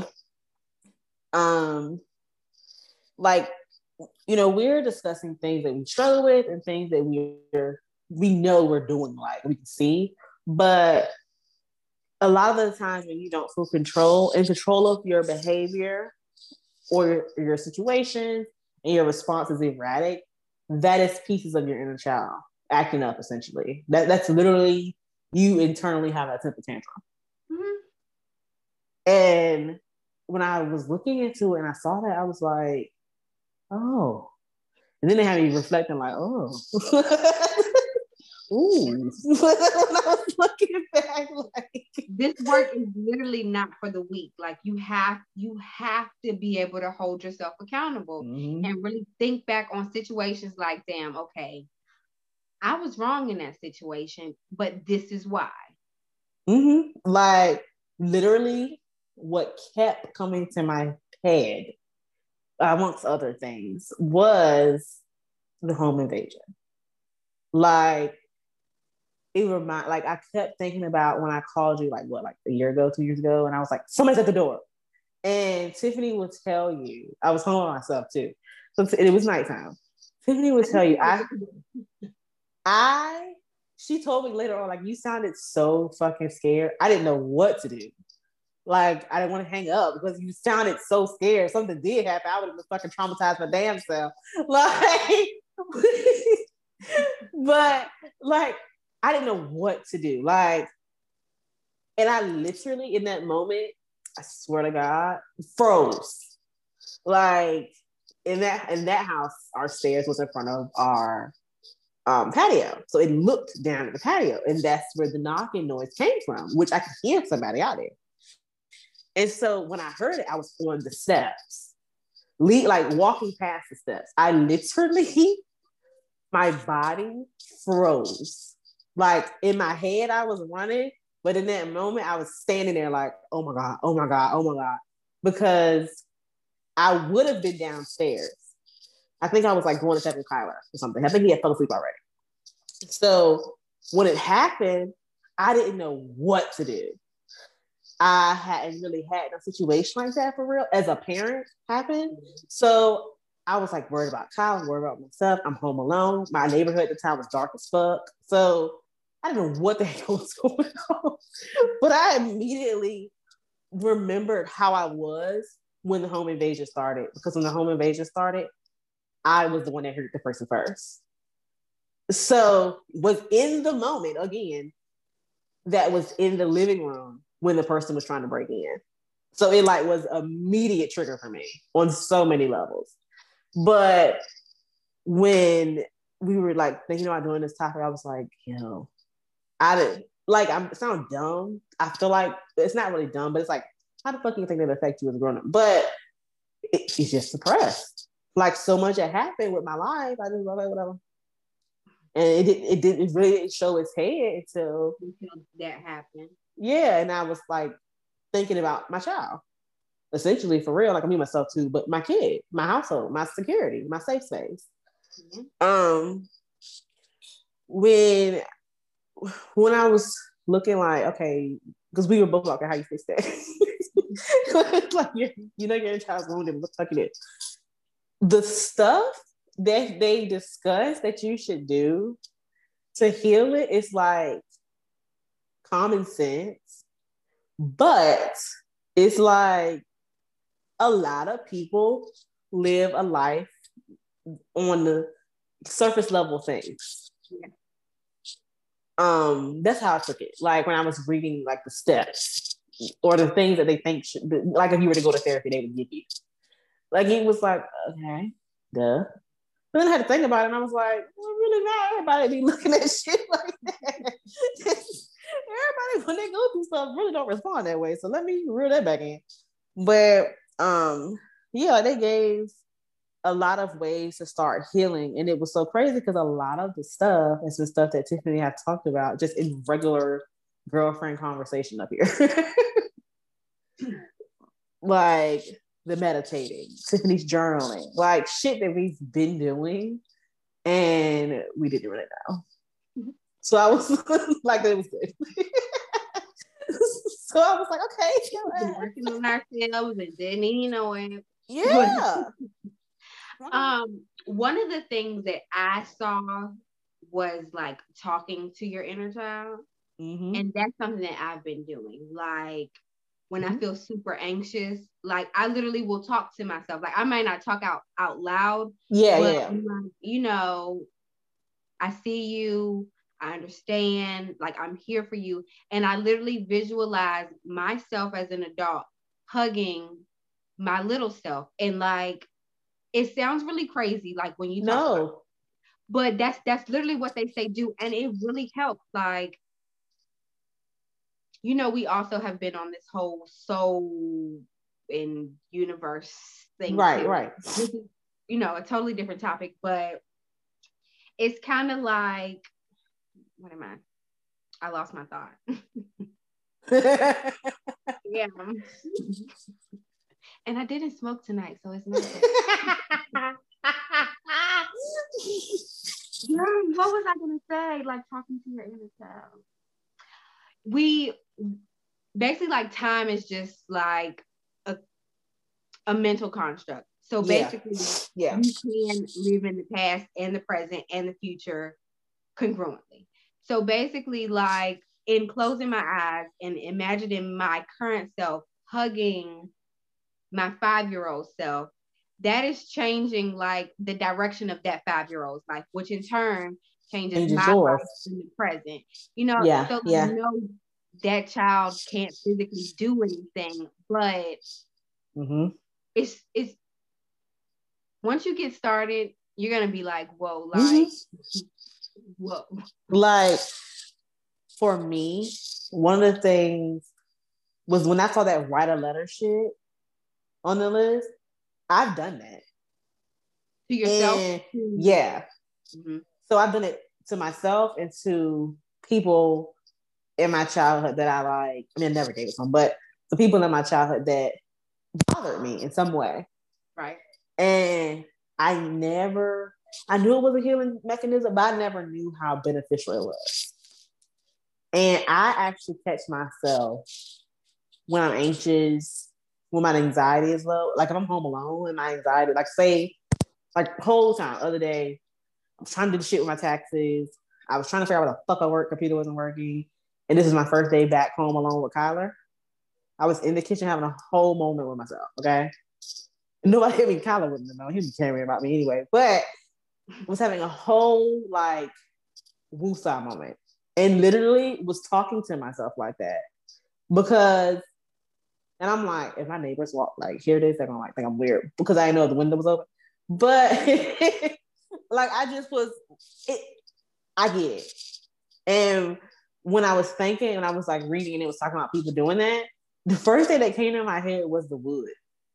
S2: um like, you know, we're discussing things that we struggle with and things that we're we know we're doing, like we can see, but a lot of the times when you don't feel control in control of your behavior or your, your situation and your response is erratic, that is pieces of your inner child acting up essentially. That that's literally you internally have a temper tantrum. Mm-hmm. And when I was looking into it and I saw that, I was like, oh. And then they had me reflecting like, oh. Ooh. When I was looking back, like
S1: this work is literally not for the weak. Like you have you have to be able to hold yourself accountable mm-hmm. and really think back on situations like, damn, okay, I was wrong in that situation, but this is why.
S2: Mm-hmm. Like literally what kept coming to my head, amongst other things, was the home invasion. Like it remind like I kept thinking about when I called you like what like a year ago, two years ago, and I was like, somebody's at the door. And Tiffany would tell you, I was home by myself too. So it was nighttime. Tiffany would tell you, I I she told me later on, like, you sounded so fucking scared. I didn't know what to do. Like, I didn't want to hang up because you sounded so scared. Something did happen. I would have been fucking traumatized my damn self. Like, but like I didn't know what to do. Like, and I literally in that moment, I swear to God, froze. Like in that in that house, our stairs was in front of our um, patio. So it looked down at the patio. And that's where the knocking noise came from, which I could hear somebody out there. And so when I heard it, I was on the steps, le- like walking past the steps. I literally, my body froze. Like in my head, I was running, but in that moment, I was standing there like, oh my God, oh my God, oh my God. Because I would have been downstairs. I think I was like going to check with Kyler or something. I think he had fell asleep already. So when it happened, I didn't know what to do. I hadn't really had a situation like that for real as a parent happen. So I was like worried about Kyle, worried about myself. I'm home alone. My neighborhood at the time was dark as fuck. So I didn't know what the hell was going on. But I immediately remembered how I was when the home invasion started. Because when the home invasion started, I was the one that hurt the person first. So was in the moment, again, that was in the living room when the person was trying to break in. So it like was an immediate trigger for me on so many levels. But when we were like thinking about doing this topic, I was like, you know, I didn't like, I'm it sounds dumb. I feel like it's not really dumb, but it's like, how the fuck do you think that affect you as a grown up? But it, it's just suppressed. Like so much had happened with my life. I just was like, whatever. And it, it, it didn't really show its head until
S1: that happened.
S2: Yeah. And I was like thinking about my child. Essentially, for real, like I mean myself too, but my kid, my household, my security, my safe space. Mm-hmm. Um, when when I was looking like, okay, because we were both like, how you fix that? Like you you know you're in child's wounded, what the fuck it is. The stuff that they discuss that you should do to heal it is like common sense, but it's like a lot of people live a life on the surface level things. Yeah. Um, that's how I took it. Like when I was reading like the steps or the things that they think should, like if you were to go to therapy, they would give you. Like it was like, okay, duh. But then I had to think about it, and I was like, well, really not everybody be looking at shit like that. Everybody, when they go through stuff, really don't respond that way. So let me reel that back in. But um, yeah, they gave a lot of ways to start healing. And it was so crazy because a lot of the stuff is the stuff that Tiffany had talked about just in regular girlfriend conversation up here. Like the meditating, Tiffany's journaling, like shit that we've been doing and we didn't really know. So I was like, it was good. So I was like, okay,
S1: working on ourselves and didn't even know it.
S2: Yeah.
S1: um, one of the things that I saw was like talking to your inner child. Mm-hmm. And that's something that I've been doing. Like when mm-hmm. I feel super anxious, like I literally will talk to myself. Like I might not talk out, out loud.
S2: Yeah,
S1: but,
S2: yeah.
S1: You know, I see you. I understand, like I'm here for you. And I literally visualize myself as an adult hugging my little self. And like, it sounds really crazy, like when you talk
S2: no.
S1: about it, but that's, that's literally what they say do. And it really helps. Like, you know, we also have been on this whole soul and universe thing.
S2: Right,
S1: too.
S2: right.
S1: This is, you know, a totally different topic, but it's kind of like, what am I? I lost my thought. Yeah. And I didn't smoke tonight, so it's not that. What was I gonna say? Like talking to your inner child. We basically like time is just like a, a mental construct. So basically,
S2: yeah. Yeah.
S1: you can live in the past and the present and the future congruently. So basically, like in closing my eyes and imagining my current self hugging my five-year-old self, that is changing like the direction of that five-year-old's life, which in turn changes
S2: Changes
S1: my
S2: yours.
S1: life in the present. You know,
S2: yeah,
S1: so
S2: yeah.
S1: you know that child can't physically do anything, but
S2: mm-hmm.
S1: it's it's once you get started, you're gonna be like, whoa, like
S2: mm-hmm.
S1: whoa.
S2: Like for me, one of the things was when I saw that write a letter shit on the list. I've done that
S1: to yourself.
S2: And, yeah. Mm-hmm. So I've done it to myself and to people in my childhood that I like. I mean, I never dated someone, but the people in my childhood that bothered me in some way.
S1: Right.
S2: And I never, I knew it was a healing mechanism, but I never knew how beneficial it was. And I actually catch myself when I'm anxious, when my anxiety is low. Like if I'm home alone and my anxiety, like say, like whole time, other day, I was trying to do the shit with my taxes. I was trying to figure out what the fuck I work, computer wasn't working. And this is my first day back home alone with Kyler. I was in the kitchen having a whole moment with myself, okay? Nobody, I mean, Kyler wouldn't know. He'd be caring about me anyway. But I was having a whole, like, woosah moment. And literally was talking to myself like that. Because, and I'm like, if my neighbors walk, like, hear this, they're gonna like think I'm weird. Because I didn't know the window was open. But, like, I just was, it, I get it. And when I was thinking and I was like reading and it was talking about people doing that, the first thing that came to my head was the wood.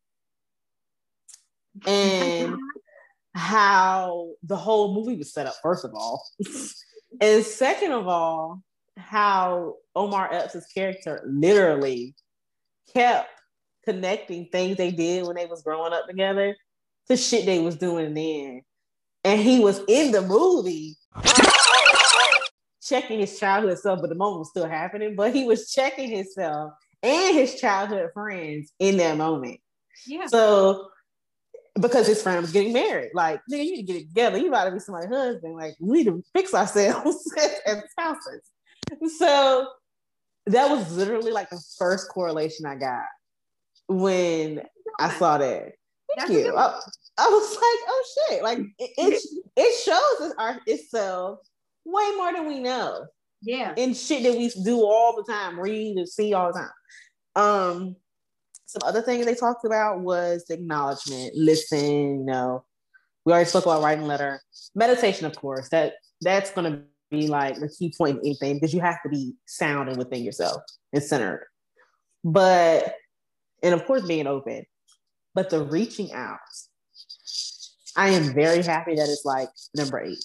S2: And how the whole movie was set up, first of all. And second of all, how Omar Epps' character literally kept connecting things they did when they was growing up together to shit they was doing then. And he was in the movie checking his childhood self, but the moment was still happening. But he was checking himself and his childhood friends in that moment.
S1: Yeah.
S2: So, because his friend was getting married, like, nigga, you need to get it together. You about to be somebody's husband. Like, we need to fix ourselves as, as spouses. So that was literally like the first correlation I got when I saw that. Thank That's you. I, I was like, oh shit! Like it, it, it shows us our itself way more than we know.
S1: Yeah.
S2: And shit that we do all the time, read and see all the time. Um, some other things they talked about was the acknowledgement, listen, you know, We already spoke about writing letter. Meditation, of course, that that's going to be like the key point in anything because you have to be sound and within yourself and centered. But, and of course, being open. But the reaching out, I am very happy that it's like number eight.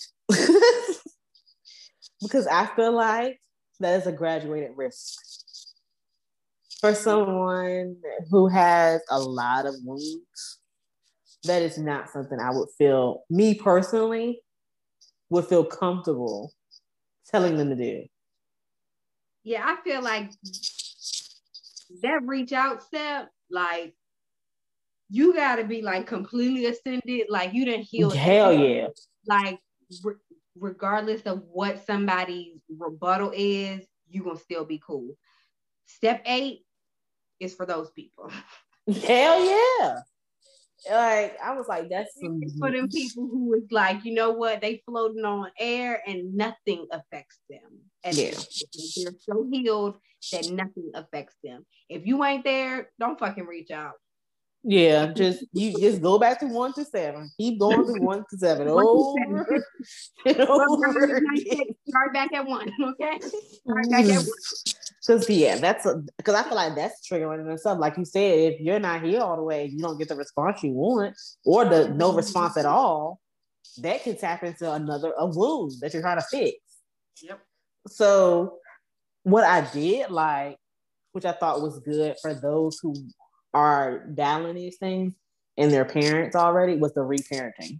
S2: Because I feel like that is a graduated risk. For someone who has a lot of wounds, that is not something I would feel, me personally, would feel comfortable telling them to do.
S1: Yeah, I feel like that reach out step, like, you gotta be like completely ascended, like you didn't heal.
S2: Hell yeah.
S1: Like, re- regardless of what somebody's rebuttal is, you gonna still be cool. Step eight is for those people.
S2: Hell yeah. Like, I was like, that's some...
S1: for them people who is like, you know what, they floating on air and nothing affects them. And
S2: yeah.
S1: they're so healed that nothing affects them. If you ain't there, don't fucking reach out.
S2: Yeah, just you just go back to one to seven. Keep going to one to seven.
S1: One
S2: over
S1: to
S2: and over again.
S1: Start back at one, okay? Start back at one.
S2: Because yeah, that's because I feel like that's triggering and stuff. Like you said, if you're not here all the way, you don't get the response you want, or the no response at all. That can tap into another a wound that you're trying to fix.
S1: Yep.
S2: So what I did like, which I thought was good for those who are battling these things and their parents already, was the reparenting.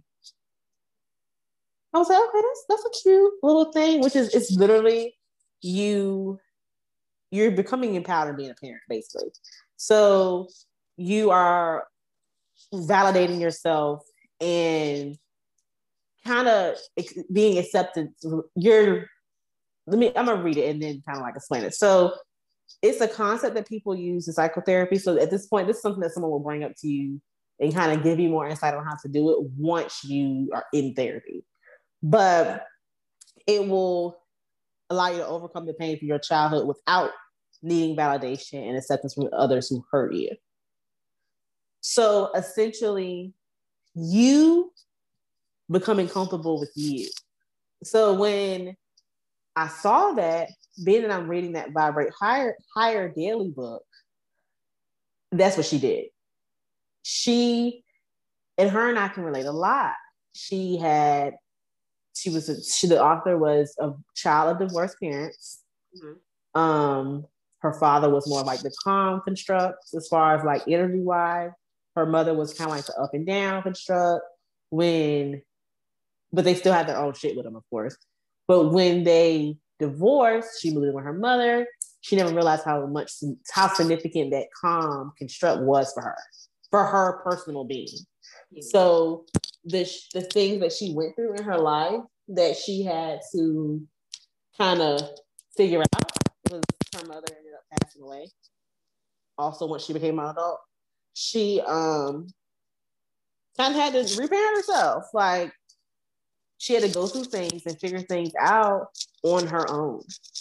S2: I was like, okay, that's that's a cute little thing, which is it's literally you you're becoming empowered and being a parent, basically. So you are validating yourself and kind of being accepted. You're let me I'm gonna read it and then kind of like explain it. So it's a concept that people use in psychotherapy. So at this point, this is something that someone will bring up to you and kind of give you more insight on how to do it once you are in therapy. But it will allow you to overcome the pain from your childhood without needing validation and acceptance from others who hurt you. So essentially, you becoming comfortable with you. So when I saw that, being that I'm reading that Vibrate Higher, Higher Daily book, that's what she did. She, and her and I can relate a lot. She had, she was, a, she, the author was a child of divorced parents. Mm-hmm. Um, her father was more like the calm construct as far as like energy wise. Her mother was kind of like the up and down construct when, but they still had their own shit with them, of course. But when they divorced, she moved in with her mother. She never realized how much, how significant that calm construct was for her, for her personal being. Yeah. So the, the things that she went through in her life that she had to kind of figure out was her mother ended up passing away. Also, once she became an adult, she um kind of had to reparent herself. Like, she had to go through things and figure things out on her own.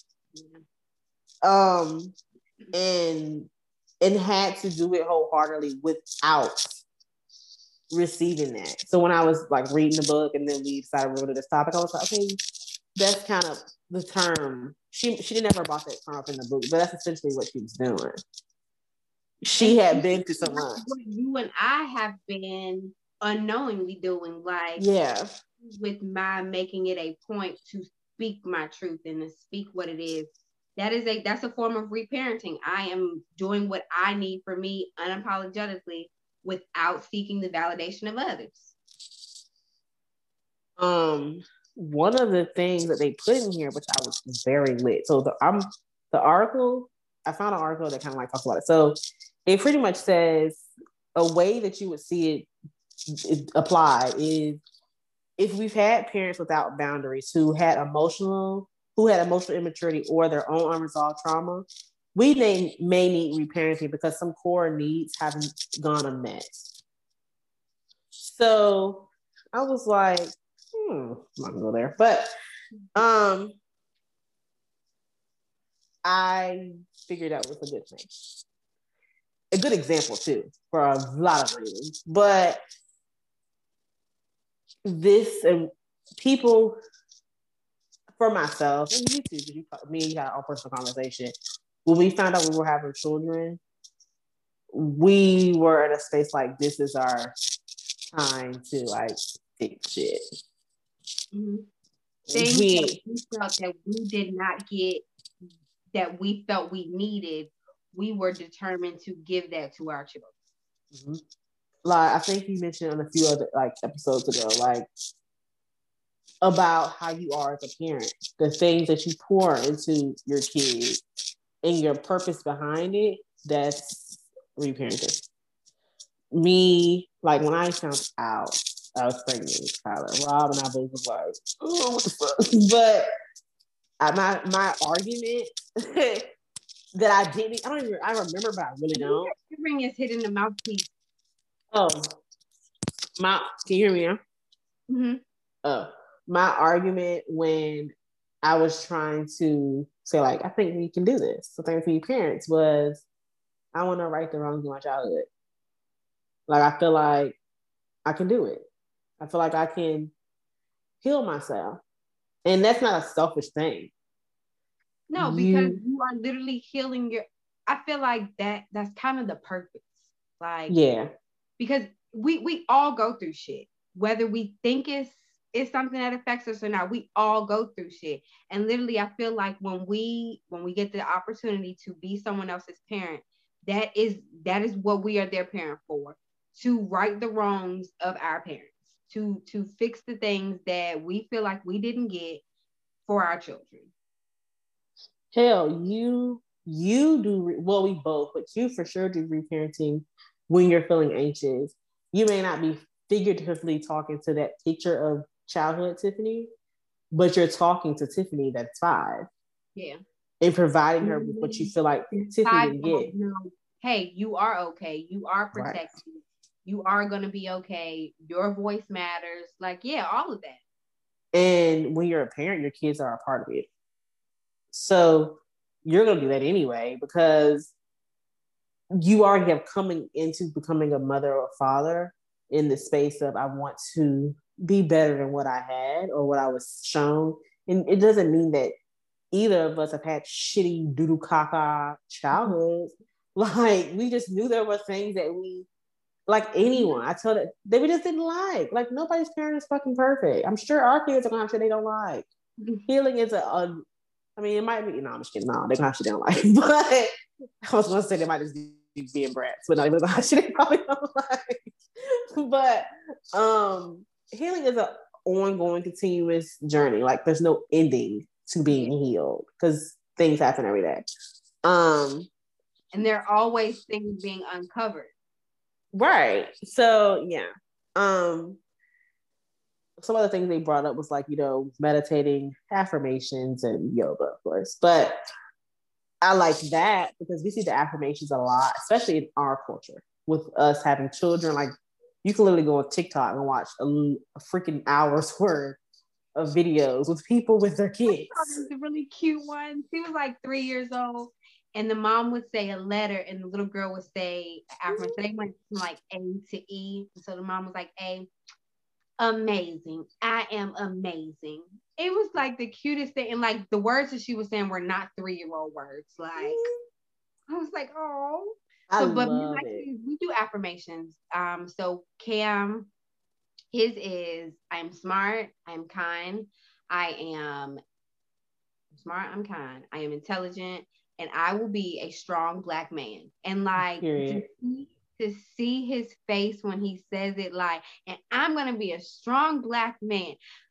S2: Um, and and had to do it wholeheartedly without receiving that. So when I was like reading the book and then we decided we were going to do this topic, I was like, okay, that's kind of the term. She she never brought that term up in the book, but that's essentially what she was doing. She had been through so much.
S1: What you and I have been unknowingly doing, like,
S2: yeah,
S1: with my making it a point to speak my truth and to speak what it is. That is a that's a form of reparenting. I am doing what I need for me unapologetically without seeking the validation of others.
S2: Um, one of the things that they put in here, which I was very lit. So the I'm the article, I found an article that kind of like talks about it. So it pretty much says a way that you would see it, it apply is if we've had parents without boundaries who had emotional, who had emotional immaturity or their own unresolved trauma, we may, may need reparenting because some core needs haven't gone unmet. So I was like, hmm, I'm not gonna go there. But um, I figured that was a good thing. A good example too, for a lot of reasons. But this and people, for myself, and you too, you, me and you had our personal conversation. When we found out we were having children, we were in a space like this is our time to like fix shit.
S1: Mm-hmm. Things we, that we felt that we did not get, that we felt we needed, we were determined to give that to our children.
S2: Mm-hmm. Like I think you mentioned on a few other like episodes ago, like about how you are as a parent, the things that you pour into your kids and your purpose behind it, that's reparenting. Me, like when I found out I was pregnant with Tyler, Rob and I both was like, oh, what the fuck? But I, my my argument that I didn't, I don't even, I remember, but I really don't.
S1: Your ring is hitting the mouthpiece.
S2: Oh, my, can you hear me now?
S1: Mm-hmm.
S2: Oh, my argument when I was trying to say, like, I think we can do this. So thank you, parents, was I want to right the wrongs of my childhood. Like, I feel like I can do it. I feel like I can heal myself. And that's not a selfish thing.
S1: No, because you, you are literally healing your, I feel like that that's kind of the purpose. Like,
S2: yeah.
S1: Because we we all go through shit. Whether we think it's it's something that affects us or not, we all go through shit. And literally, I feel like when we when we get the opportunity to be someone else's parent, that is that is what we are their parent for. To right the wrongs of our parents, to to fix the things that we feel like we didn't get for our children.
S2: Hell, you you do re- well. We both, but you for sure do reparenting when you're feeling anxious. You may not be figuratively talking to that picture of childhood Tiffany, but you're talking to Tiffany that's five.
S1: Yeah,
S2: and providing her with what you feel like Tiffany didn't get.
S1: Hey, you are okay. You are protected. Right. You are going to be okay. Your voice matters. Like, yeah, all of that.
S2: And when you're a parent, your kids are a part of it. So you're going to do that anyway, because you already have coming into becoming a mother or a father in the space of, I want to be better than what I had or what I was shown. And it doesn't mean that either of us have had shitty doodle caca childhoods. Like, we just knew there were things that we, like anyone, I told it, that we just didn't like. Like, nobody's parent is fucking perfect. I'm sure our kids are gonna have shit they don't like. Healing is a, a I mean, it might be, you know, I'm just kidding. No, they're gonna have shit they don't like. But I was gonna say they might just be being brats, but no, they're gonna have shit they probably don't like. But um, healing is an ongoing, continuous journey. Like, there's no ending to being yeah. healed, because things happen every day. Um,
S1: and there are always things being uncovered.
S2: Right. So yeah. Um, some of the things they brought up was like, you know, meditating, affirmations, and yoga, of course. But I like that because we see the affirmations a lot, especially in our culture, with us having children. Like, you can literally go on TikTok and watch a, a freaking hour's worth of videos with people with their kids.
S1: The really cute one. She was like three years old, and the mom would say a letter, and the little girl would say affirmation. They went from like A to E, and so the mom was like, A, amazing. I am amazing. It was like the cutest thing, and like the words that she was saying were not three-year-old words. Like, I was like, oh. So, but we, like, we do affirmations. Um, so Cam, his is, I'm smart, I'm kind, I am smart, I'm kind, I am intelligent, and I will be a strong Black man. And like to see, to see his face when he says it, like, and I'm gonna be a strong Black man.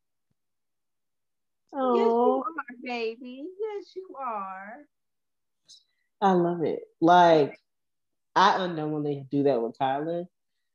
S1: Oh, yes, you are, baby. Yes, you are.
S2: I love it. Like, I unknowingly do that with Kyler.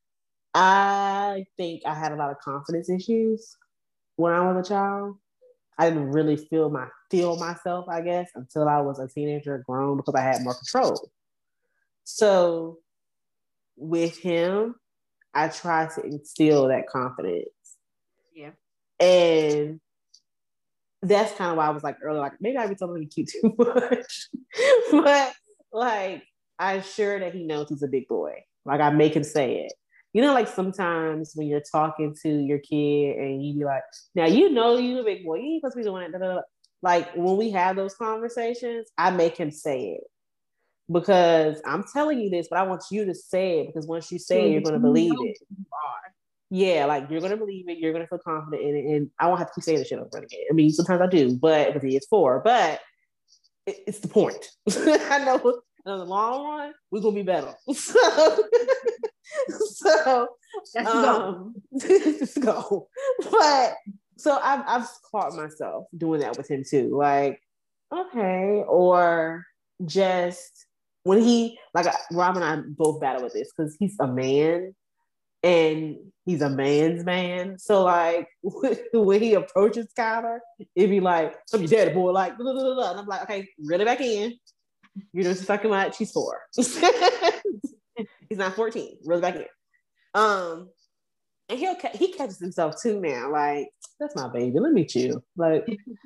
S2: I think I had a lot of confidence issues when I was a child. I didn't really feel my feel myself, I guess, until I was a teenager, grown, because I had more control. So with him, I try to instill that confidence.
S1: Yeah.
S2: And that's kind of why I was like earlier, like, maybe I'd be telling him cute too much. But like, I'm sure that he knows he's a big boy. Like, I make him say it. you know, like sometimes when you're talking to your kid and you be like, now you know you a big boy, you ain't supposed to be doing that. Like when we have those conversations, I make him say it because I'm telling you this, but I want you to say it because once you say it, you're going to believe it. Yeah, like you're going to believe it. You're going to feel confident in it. And I won't have to keep saying the shit over again. I mean, sometimes I do, but because he is four, but it, it's the point. I know in the long run, we're going to be better. So, so let's um, go. Let's go. But so I've, I've caught myself doing that with him too. Like, okay, or just when he, like Rob and I both battle with this because he's a man and he's a man's man. So like when he approaches Skylar, it'd be like, I'm your daddy boy, like, blah, blah, blah. And I'm like, okay, reel it back in. You're just fucking much. She's four. He's not fourteen. Reel it back in. Um, and he'll he catches himself too now. Like, that's my baby. Let me chill. Like,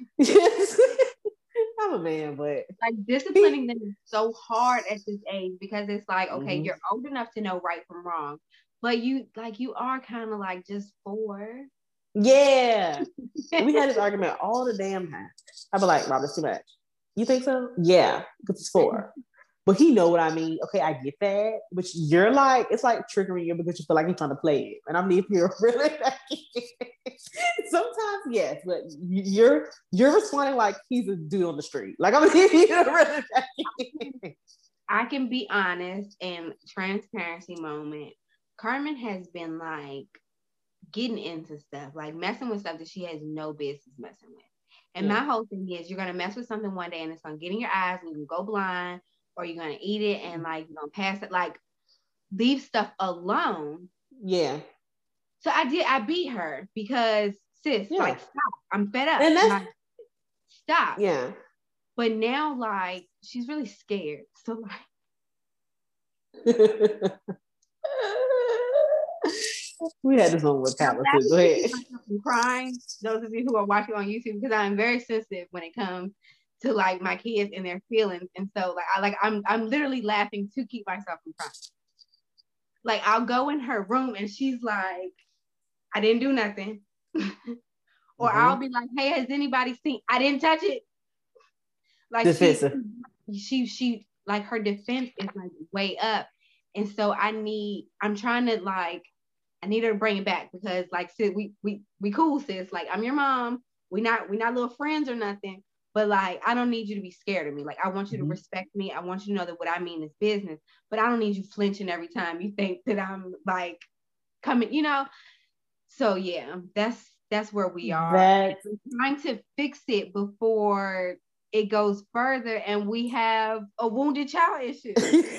S2: I'm a man, but
S1: like disciplining them is so hard at this age because it's like, okay,
S2: mm-hmm.
S1: you're old enough to know right from wrong, but you like you are kind of like just four.
S2: Yeah, we had this argument all the damn time. I'd be like, Rob, that's too much. You think so? Yeah, because it's four. But he know what I mean. Okay, I get that. But you're like, it's like triggering you because you feel like you're trying to play it. And I mean, if you're really sometimes yes, but you're you're responding like he's a dude on the street. Like I'm if you're really
S1: I can be honest and transparency moment. Carmen has been like getting into stuff, like messing with stuff that she has no business messing with. And yeah. my whole thing is you're gonna mess with something one day and it's gonna get in your eyes and you go blind. Or you're gonna eat it and like you're gonna pass it, like leave stuff alone.
S2: Yeah.
S1: So I did, I beat her because sis, yeah. like stop. I'm fed up.
S2: And that's
S1: like, stop.
S2: Yeah.
S1: But now like she's really scared. So like
S2: we had this one with Tyler too. Go ahead.
S1: I'm crying. Those of you who are watching on YouTube, because I'm very sensitive when it comes to like my kids and their feelings, and so like I like I'm I'm literally laughing to keep myself from crying. Like I'll go in her room and she's like, I didn't do nothing, or mm-hmm. I'll be like, hey, has anybody seen? I didn't touch it. Like defensive. She, she she like her defense is like way up, and so I need I'm trying to like I need her to bring it back because like sis, we we we cool sis. Like I'm your mom. We not we not little friends or nothing. But like, I don't need you to be scared of me. Like, I want you mm-hmm. to respect me. I want you to know that what I mean is business. But I don't need you flinching every time you think that I'm like coming, you know? So yeah, that's that's where we are. That... We're trying to fix it before it goes further and we have a wounded child issue.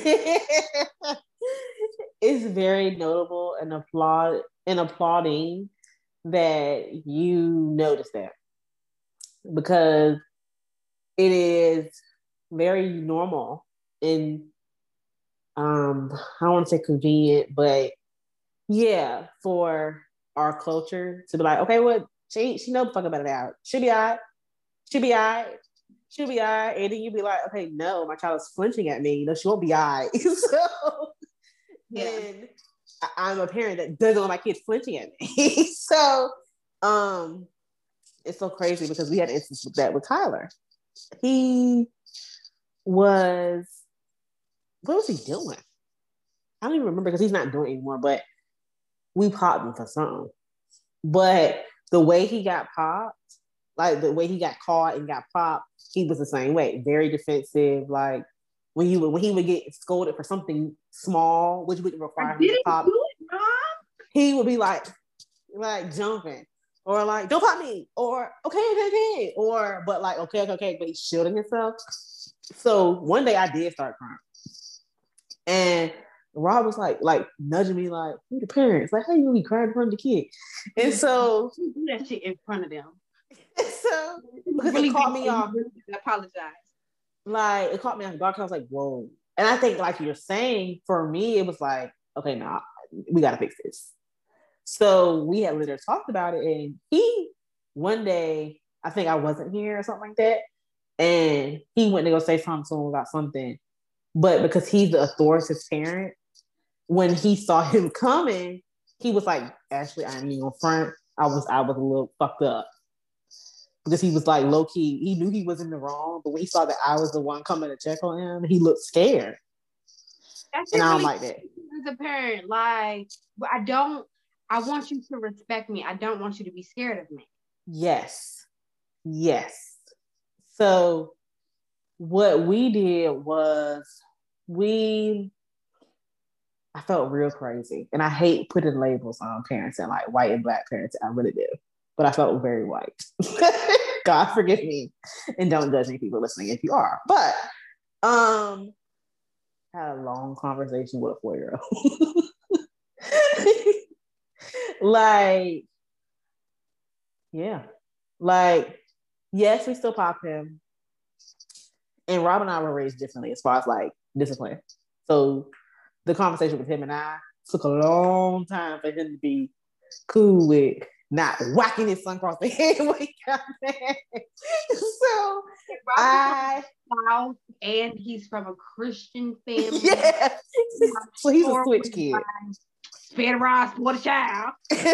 S2: It's very notable and applaud and applauding that you notice that. Because it is very normal and um I don't want to say convenient, but yeah, for our culture to be like, okay, well, she she knows the fuck about it out. She'll be all right. She'll be all right. She'll be all right. And then you be like, okay, no, my child is flinching at me. You know, she won't be all right. So yeah. And I'm a parent that doesn't want my kids flinching at me. So um it's so crazy because we had an instance with that with Tyler. He was, what was he doing? I don't even remember because he's not doing it anymore, but we popped him for something. But the way he got popped, like the way he got caught and got popped, he was the same way. Very defensive. Like when you would, when he would get scolded for something small, which would require him to pop, it, he would be like, like jumping. Or like, don't pop me, or okay, okay, okay, or but like, okay, okay, okay, but he's shielding himself. So one day I did start crying, and Rob was like, like nudging me, like, "Who the parents? Like, how you really crying in front of the kid?" And so
S1: do that shit in front of them.
S2: So because really it caught me off.
S1: I apologize.
S2: Like it caught me off guard. I was like, "Whoa!" And I think, like you're saying, for me, it was like, "Okay, nah, we gotta fix this." So we had literally talked about it, and he one day, I think I wasn't here or something like that, and he went to go say something to him about something, but because he's the authoritative parent, when he saw him coming, he was like, "Ashley, I ain't even gonna front. I was I was a little fucked up." Because he was like low key, he knew he was in the wrong, but when he saw that I was the one coming to check on him, he looked scared.
S1: That's
S2: and I don't
S1: really
S2: like that.
S1: As a parent, like, I don't, I want you to respect me. I don't want you to be scared of me.
S2: Yes. Yes. So what we did was we, I felt real crazy. And I hate putting labels on parents and like white and black parents. I really do. But I felt very white. God forgive me. And don't judge any people listening if you are. But um I had a long conversation with a four-year-old. Like, yeah. Like, yes, we still pop him. And Rob and I were raised differently as far as like discipline. So the conversation with him and I took a long time for him to be cool with not whacking his son across the head when he got mad. So I
S1: South, and he's from a Christian family.
S2: Yeah. So he's a switch kid.
S1: Spare Ross, what a child.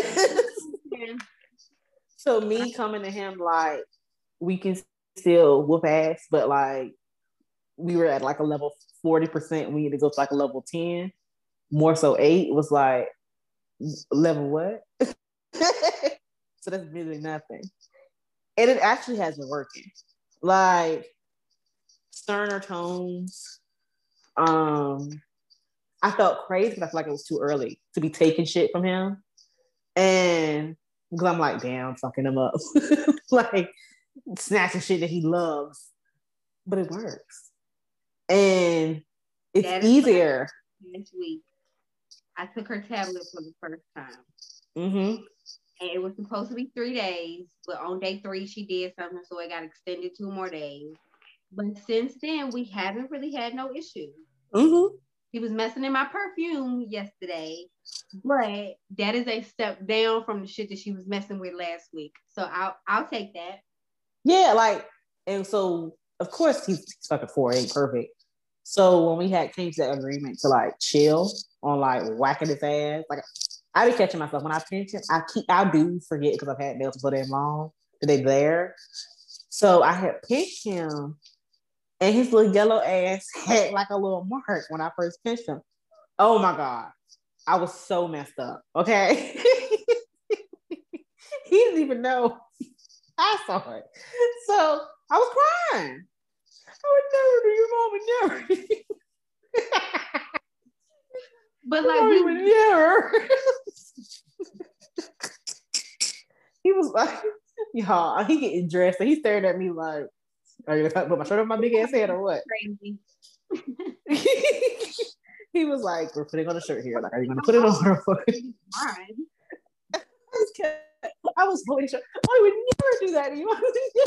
S2: So me coming to him like we can still whoop ass, but like we were at like a level forty percent. We need to go to like a level ten. More so eight was like level what? So that's really nothing. And it actually has been working. Like sterner tones. Um, I felt crazy because I feel like it was too early to be taking shit from him. And because I'm like, damn, I'm fucking him up. Like snatching shit that he loves. But it works. And it's that easier.
S1: This week, I took her tablet for the first time.
S2: Mm-hmm.
S1: And it was supposed to be three days, but on day three, she did something, so it got extended two more days. But since then, we haven't really had no issues.
S2: Mm-hmm.
S1: He was messing in my perfume yesterday, but that is a step down from the shit that she was messing with last week. So I'll I'll take that.
S2: Yeah, like, and so of course he's, he's fucking four, ain't perfect. So when we had came to that agreement to like chill on like whacking his ass, like I be catching myself when I pinch him. I keep I do forget because I've had nails for damn long that they there. So I had pinched him, and his little yellow ass had like a little mark when I first pinched him. Oh my God. I was so messed up. Okay. He didn't even know I saw it. So I was crying. I would never do your mom would never.
S1: But like we
S2: would never. He was like, y'all, he getting dressed and he stared at me like, are you gonna put my shirt on my big ass head or what?
S1: Crazy.
S2: He was like, we're putting on a shirt here. Like, are you gonna put it on or what? I was holding shirt. I would never do that to you. I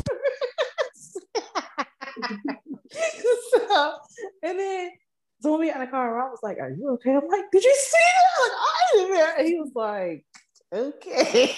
S2: would never. So, and then so when we got in the car, I was like, are you okay? I'm like, did you see that? Like, I didn't there. And he was like, okay.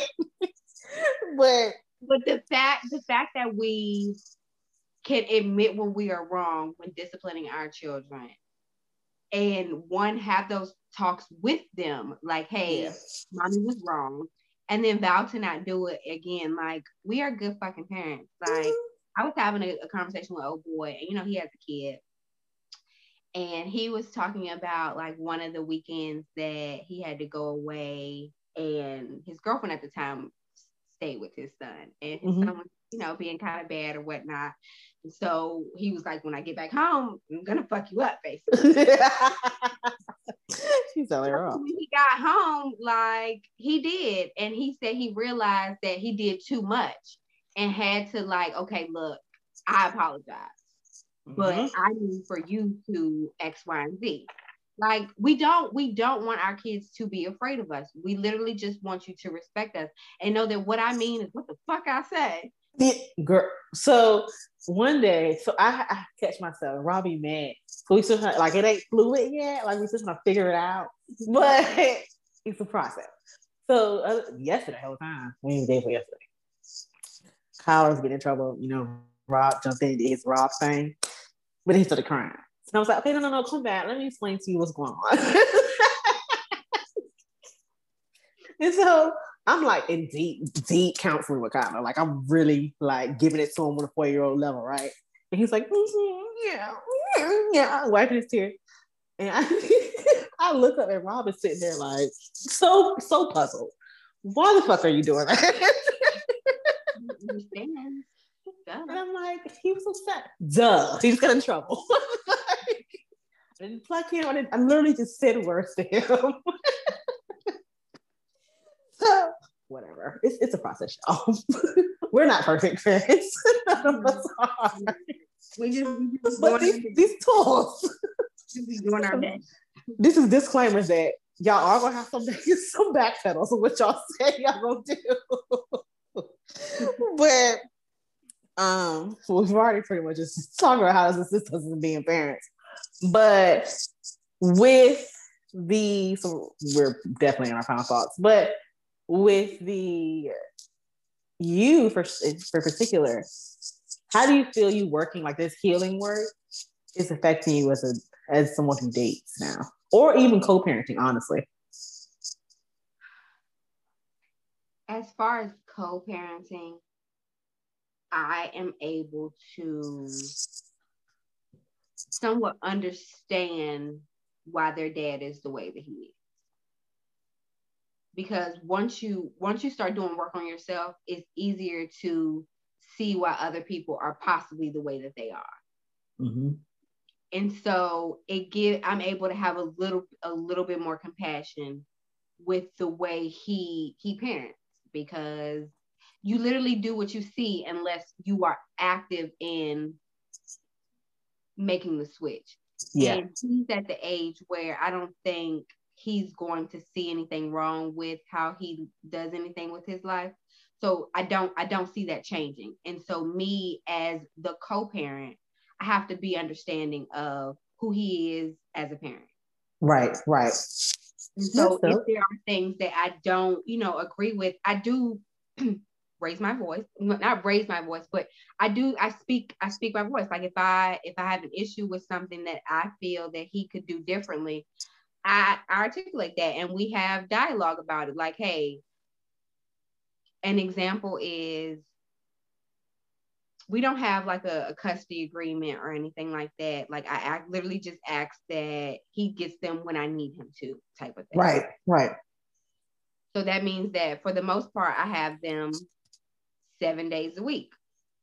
S2: but
S1: but the fact the fact that we can admit when we are wrong when disciplining our children, and one have those talks with them, like, hey, yeah. Mommy was wrong, and then vow to not do it again. Like, we are good fucking parents. Like, mm-hmm. I was having a, a conversation with old boy, and you know he has a kid, and he was talking about like one of the weekends that he had to go away, and his girlfriend at the time stayed with his son, and his mm-hmm. son was, you know, being kind of bad or whatnot. And so he was like, when I get back home, I'm gonna fuck you up, basically.
S2: She's telling her off.
S1: When he got home, like he did, and he said he realized that he did too much and had to like, okay, look, I apologize, mm-hmm. but I need for you to X, Y, and Z. Like we don't, we don't want our kids to be afraid of us. We literally just want you to respect us and know that what I mean is what the fuck I say.
S2: Yeah, girl. So one day, so I, I catch myself, Robbie mad. So we still trying, like it ain't fluid yet. Like we still trying to figure it out, but it's a process. So uh, yesterday, whole time, we didn't day for yesterday. Kyler was getting in trouble. You know, Rob jumped in, did his Rob thing, but he started crying. And I was like, okay, no, no, no, come back. Let me explain to you what's going on. And so I'm like in deep, deep counseling with Connor. Like I'm really like giving it to him on a four-year-old level, right? And he's like, mm-hmm, yeah, yeah, wiping his tears. And I, I look up and Rob is sitting there like so, so puzzled. Why the fuck are you doing that?
S1: Understand.
S2: And I'm like, he was upset. Duh. He just got in trouble. I didn't pluck him. I, didn't, I literally just said words to him. So, whatever. It's, it's a process, y'all. We're not perfect parents. None of us are.
S1: We just, we just
S2: but these, these tools.
S1: Doing our best.
S2: This is disclaimers that y'all are gonna have some some backpedals of what y'all say y'all gonna do. But um, we've already pretty much just talked about how this assist us in being parents. But with the so we're definitely in our final thoughts, but with the you for for particular, how do you feel you working like this healing work is affecting you as a as someone who dates now, or even co-parenting, honestly?
S1: As far as co-parenting, I am able to somewhat understand why their dad is the way that he is. Because once you once you start doing work on yourself, it's easier to see why other people are possibly the way that they are.
S2: Mm-hmm.
S1: And so it give I'm able to have a little a little bit more compassion with the way he he parents, because you literally do what you see unless you are active in making the switch.
S2: Yeah.
S1: And he's at the age where I don't think he's going to see anything wrong with how he does anything with his life. So I don't I don't see that changing. And so me as the co-parent, I have to be understanding of who he is as a parent.
S2: Right, right.
S1: And so if there are things that I don't, you know, agree with, I do raise my voice. Not raise my voice, but I do, I speak, I speak my voice. Like if I if I have an issue with something that I feel that he could do differently, I, I articulate that and we have dialogue about it. Like, hey, an example is we don't have like a, a custody agreement or anything like that. Like I, I literally just ask that he gets them when I need him to, type of thing.
S2: Right, right.
S1: So that means that for the most part, I have them seven days a week,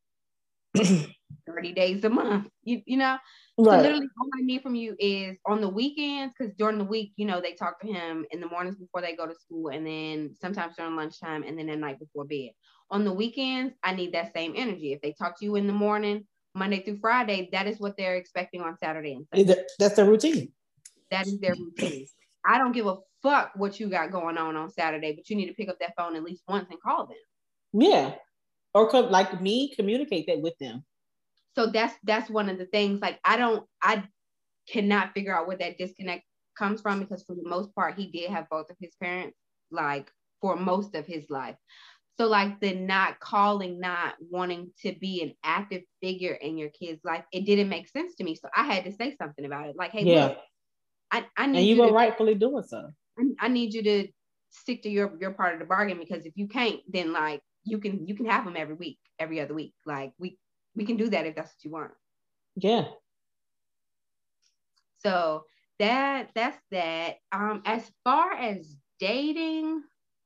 S1: thirty days a month, you, you know? Right. So literally all I need from you is on the weekends, because during the week, you know, they talk to him in the mornings before they go to school, and then sometimes during lunchtime, and then at night before bed. On the weekends, I need that same energy. If they talk to you in the morning, Monday through Friday, that is what they're expecting on Saturday and Sunday.
S2: That's their routine.
S1: That is their routine. I don't give a fuck what you got going on on Saturday, but you need to pick up that phone at least once and call them.
S2: Yeah. Or co- like me, communicate that with them.
S1: So that's that's one of the things. Like I don't, I cannot figure out where that disconnect comes from, because for the most part, he did have both of his parents, like for most of his life. So like the not calling, not wanting to be an active figure in your kid's life, it didn't make sense to me. So I had to say something about it. Like, hey, yeah. look, I, I need
S2: and you,
S1: you
S2: were
S1: to,
S2: rightfully doing so.
S1: I, I need you to stick to your, your part of the bargain, because if you can't, then like you can you can have them every week, every other week. Like we we can do that if that's what you want.
S2: Yeah.
S1: So that that's that. Um, as far as dating,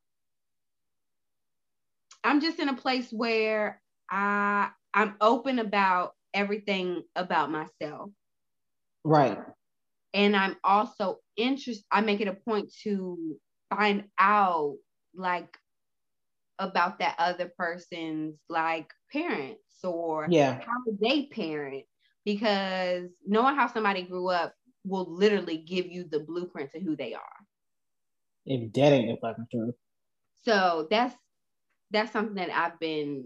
S1: I'm just in a place where I I'm open about everything about myself.
S2: Right.
S1: And I'm also interested, I make it a point to find out like about that other person's like parents, or
S2: yeah.
S1: how they parent, because knowing how somebody grew up will literally give you the blueprint to who they are.
S2: If that ain't the fucking truth.
S1: So that's that's something that I've been,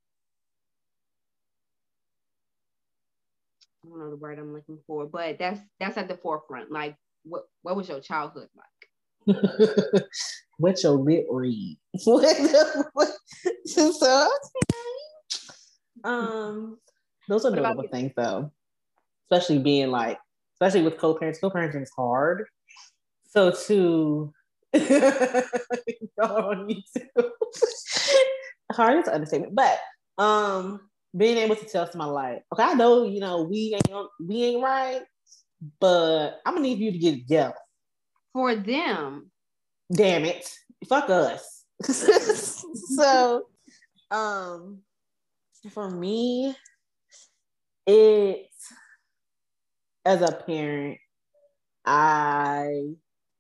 S1: I don't know the word I'm looking for, but that's that's at the forefront. Like, what what was your childhood like?
S2: What's your lip read? so, um, those are notable things though, especially being like especially with co-parents. Co-parenting is hard. So to on YouTube, hard is an understatement, but um, being able to tell somebody like, okay, I know you know we ain't we ain't right, but I'm gonna need you to get it together
S1: for them.
S2: Damn it, fuck us. So, um, for me, it's as a parent, I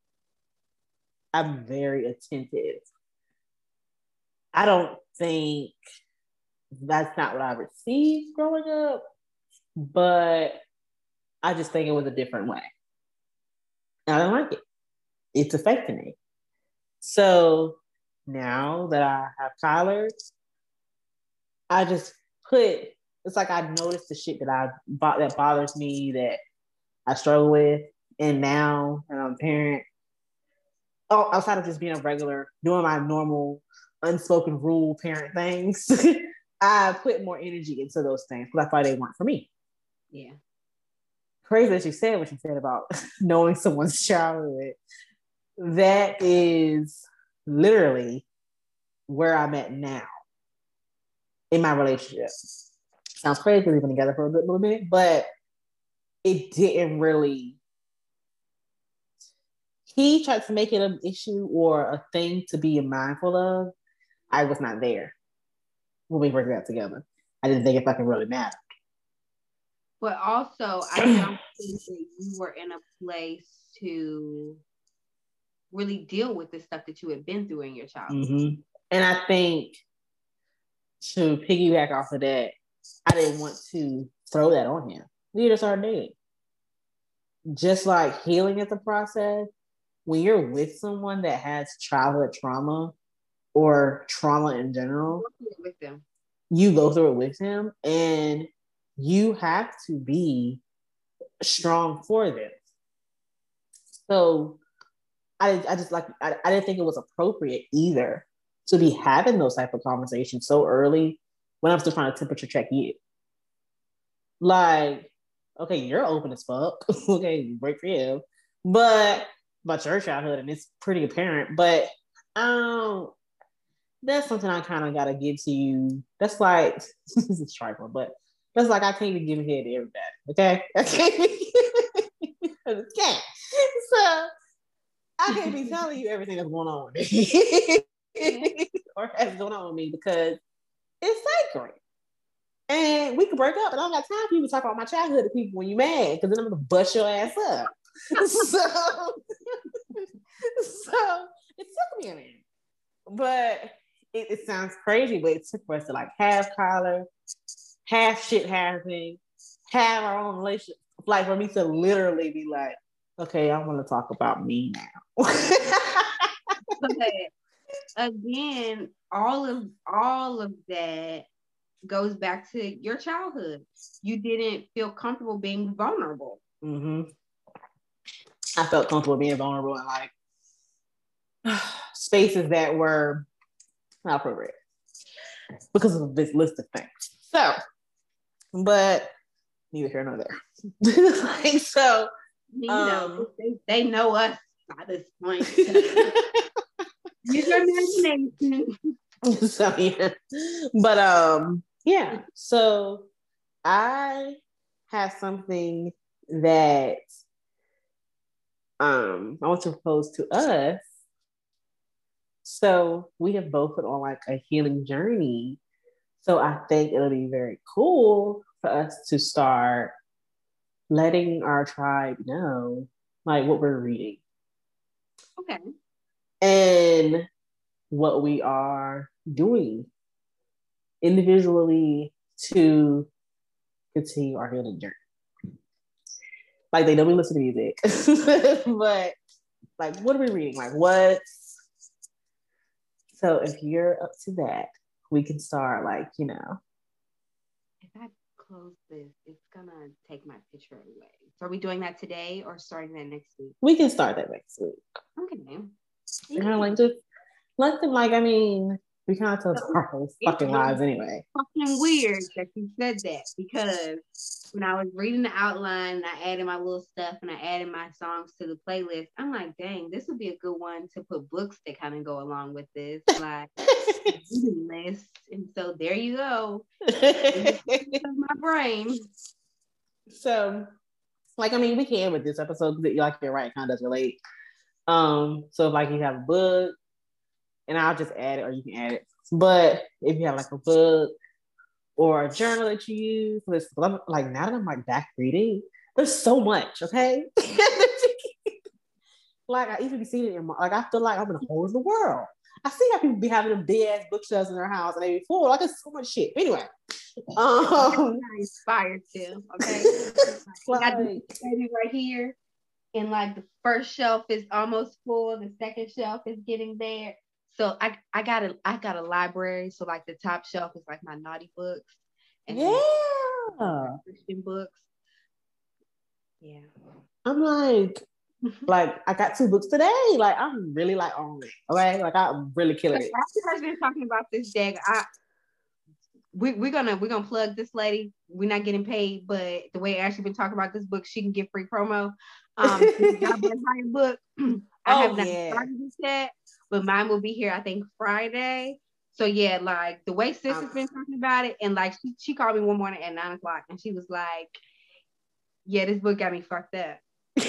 S2: I'm very attentive. I don't think that's not what I received growing up, but I just think it was a different way. I don't like it. It's affecting me. So now that I have Kyler, I just put, it's like I noticed the shit that I that bothers me, that I struggle with, and now that I'm a parent, oh, outside of just being a regular, doing my normal unspoken rule parent things, I put more energy into those things because I thought they weren't for me.
S1: Yeah.
S2: Crazy that you said what you said about knowing someone's childhood. That is literally where I'm at now in my relationship. Sounds crazy, we've been together for a good little bit, but it didn't really. He tried to make it an issue or a thing to be mindful of. I was not there when we worked out together. I didn't think it fucking really mattered.
S1: But also, I don't think that you were in a place to really deal with the stuff that you had been through in your childhood.
S2: Mm-hmm. And I think to piggyback off of that, I didn't want to throw that on him. We just started dating. Just like healing is a process, when you're with someone that has childhood trauma or trauma in general,
S1: with them.
S2: you go through it with him, and you have to be strong for them. So I, I just like, I, I didn't think it was appropriate either to be having those type of conversations so early when I'm still trying to temperature check you. Like, okay, you're open as fuck. Okay, great for you. But about your childhood, and it's pretty apparent. But um, that's something I kind of gotta give to you. That's like this is trifling, but that's like I can't even give head to everybody. Okay, I can't. can't. So I can't be telling you everything that's going on with me or has going on with me because it's sacred. And we can break up, and I don't got time for you to talk about my childhood to people when you're mad, because then I'm gonna bust your ass up. so, so it took me a minute, but it, it sounds crazy, but it took for us to like have Kyler, have shit happening, have our own relationship, like for me to literally be like, okay, I want to talk about me now.
S1: But again, all of all of that goes back to your childhood. You didn't feel comfortable being vulnerable.
S2: Mm-hmm. I felt comfortable being vulnerable in like spaces that were not appropriate because of this list of things. So, but neither here nor there. Like, so,
S1: you
S2: um,
S1: know, they, they know us by this point. Use your imagination.
S2: So, yeah. But um, yeah. So I have something that um I want to propose to us. So we have both been on like a healing journey. So I think it'll be very cool for us to start letting our tribe know like what we're reading.
S1: Okay.
S2: And what we are doing individually to continue our healing journey. Like they know we listen to music, but like, what are we reading? Like, what? So if you're up to that, we can start. Like, you know,
S1: if I close this, it's gonna take my picture away. So are we doing that today or starting that next week?
S2: We can start that next week.
S1: Okay.
S2: Kind of like just let them. Like, I mean, we kind of tell our whole fucking lives anyway.
S1: Fucking weird that you said that because when I was reading the outline and I added my little stuff and I added my songs to the playlist, I'm like, dang, this would be a good one to put books that kind of go along with this, like reading list. And so there you go. My brain.
S2: So, like, I mean, we can with this episode because, like, you're right, it kind of does relate. Um, so if, like, you have a book, and I'll just add it, or you can add it. But if you have like a book or a journal that you use, listen, like now that I'm like back reading, there's so much, okay? Like I even be seeing it in my, like I feel like I'm in a whole other world. I see how people be having them big ass bookshelves in their house and they be full. Like it's so much shit. Anyway, um,
S1: I'm inspired to. Okay, like, I got this baby right here, and like the first shelf is almost full. The second shelf is getting there. So I I got a I got a library. So like the top shelf is like my naughty books,
S2: and yeah,
S1: Christian books. Yeah,
S2: I'm like. Like I got two books today. Like I'm really like on it. Okay, like I'm really killing it.
S1: After I've been talking about this dag, I we we're gonna we're gonna plug this lady. We're not getting paid, but the way Ashley been talking about this book, she can get free promo. Um, book. I oh, have not yeah. started this yet, but mine will be here. I think Friday. So yeah, like the way sis um, has been talking about it, and like she she called me one morning at nine o'clock, and she was like, "Yeah, this book got me fucked up."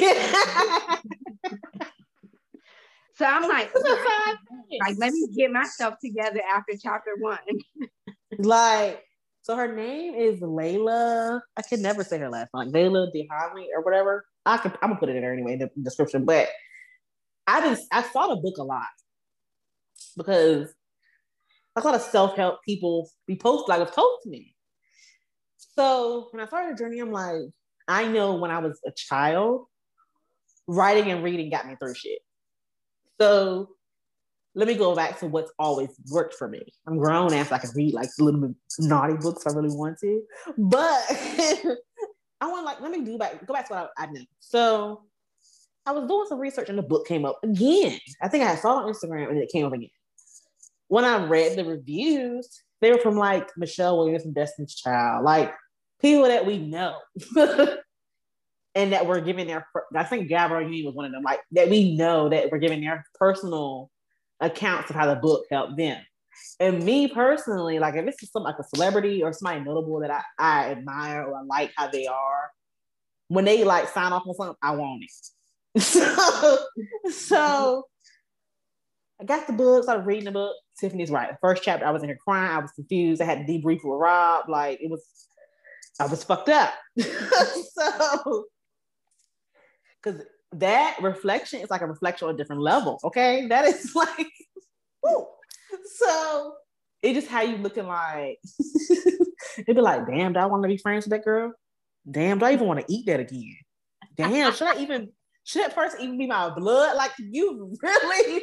S1: So I'm like, like, let me get myself together after chapter one.
S2: Like, so her name is Layla. I can never say her last name. Layla Dehami or whatever. I could, I'm gonna put it in there anyway in the description. But I just I saw the book a lot because a lot of self-help people be posted like was told to me. So when I started the journey, I'm like, I know when I was a child, writing and reading got me through shit. So let me go back to what's always worked for me. I'm grown ass, I can read like little bit naughty books if I really want to. But I want like, let me do back, go back to what I, I knew. So I was doing some research and the book came up again. I think I saw it on Instagram and it came up again. When I read the reviews, they were from like Michelle Williams from Destiny's Child, like people that we know. And that we're giving their, I think Gabrielle Union was one of them, like that we know that we're giving their personal accounts of how the book helped them. And me personally, like if it's some like a celebrity or somebody notable that I, I admire or I like how they are, when they like sign off on something, I want it. so, so I got the book, started reading the book. Tiffany's right. The first chapter, I was in here crying. I was confused. I had to debrief with Rob. Like it was, I was fucked up. So, because that reflection is like a reflection on a different level. Okay, that is like, woo. So it just how you looking like. It'd be like, damn, do I want to be friends with that girl? Damn, do I even want to eat that again? Damn, should I even? Should that person even be my blood? Like you really?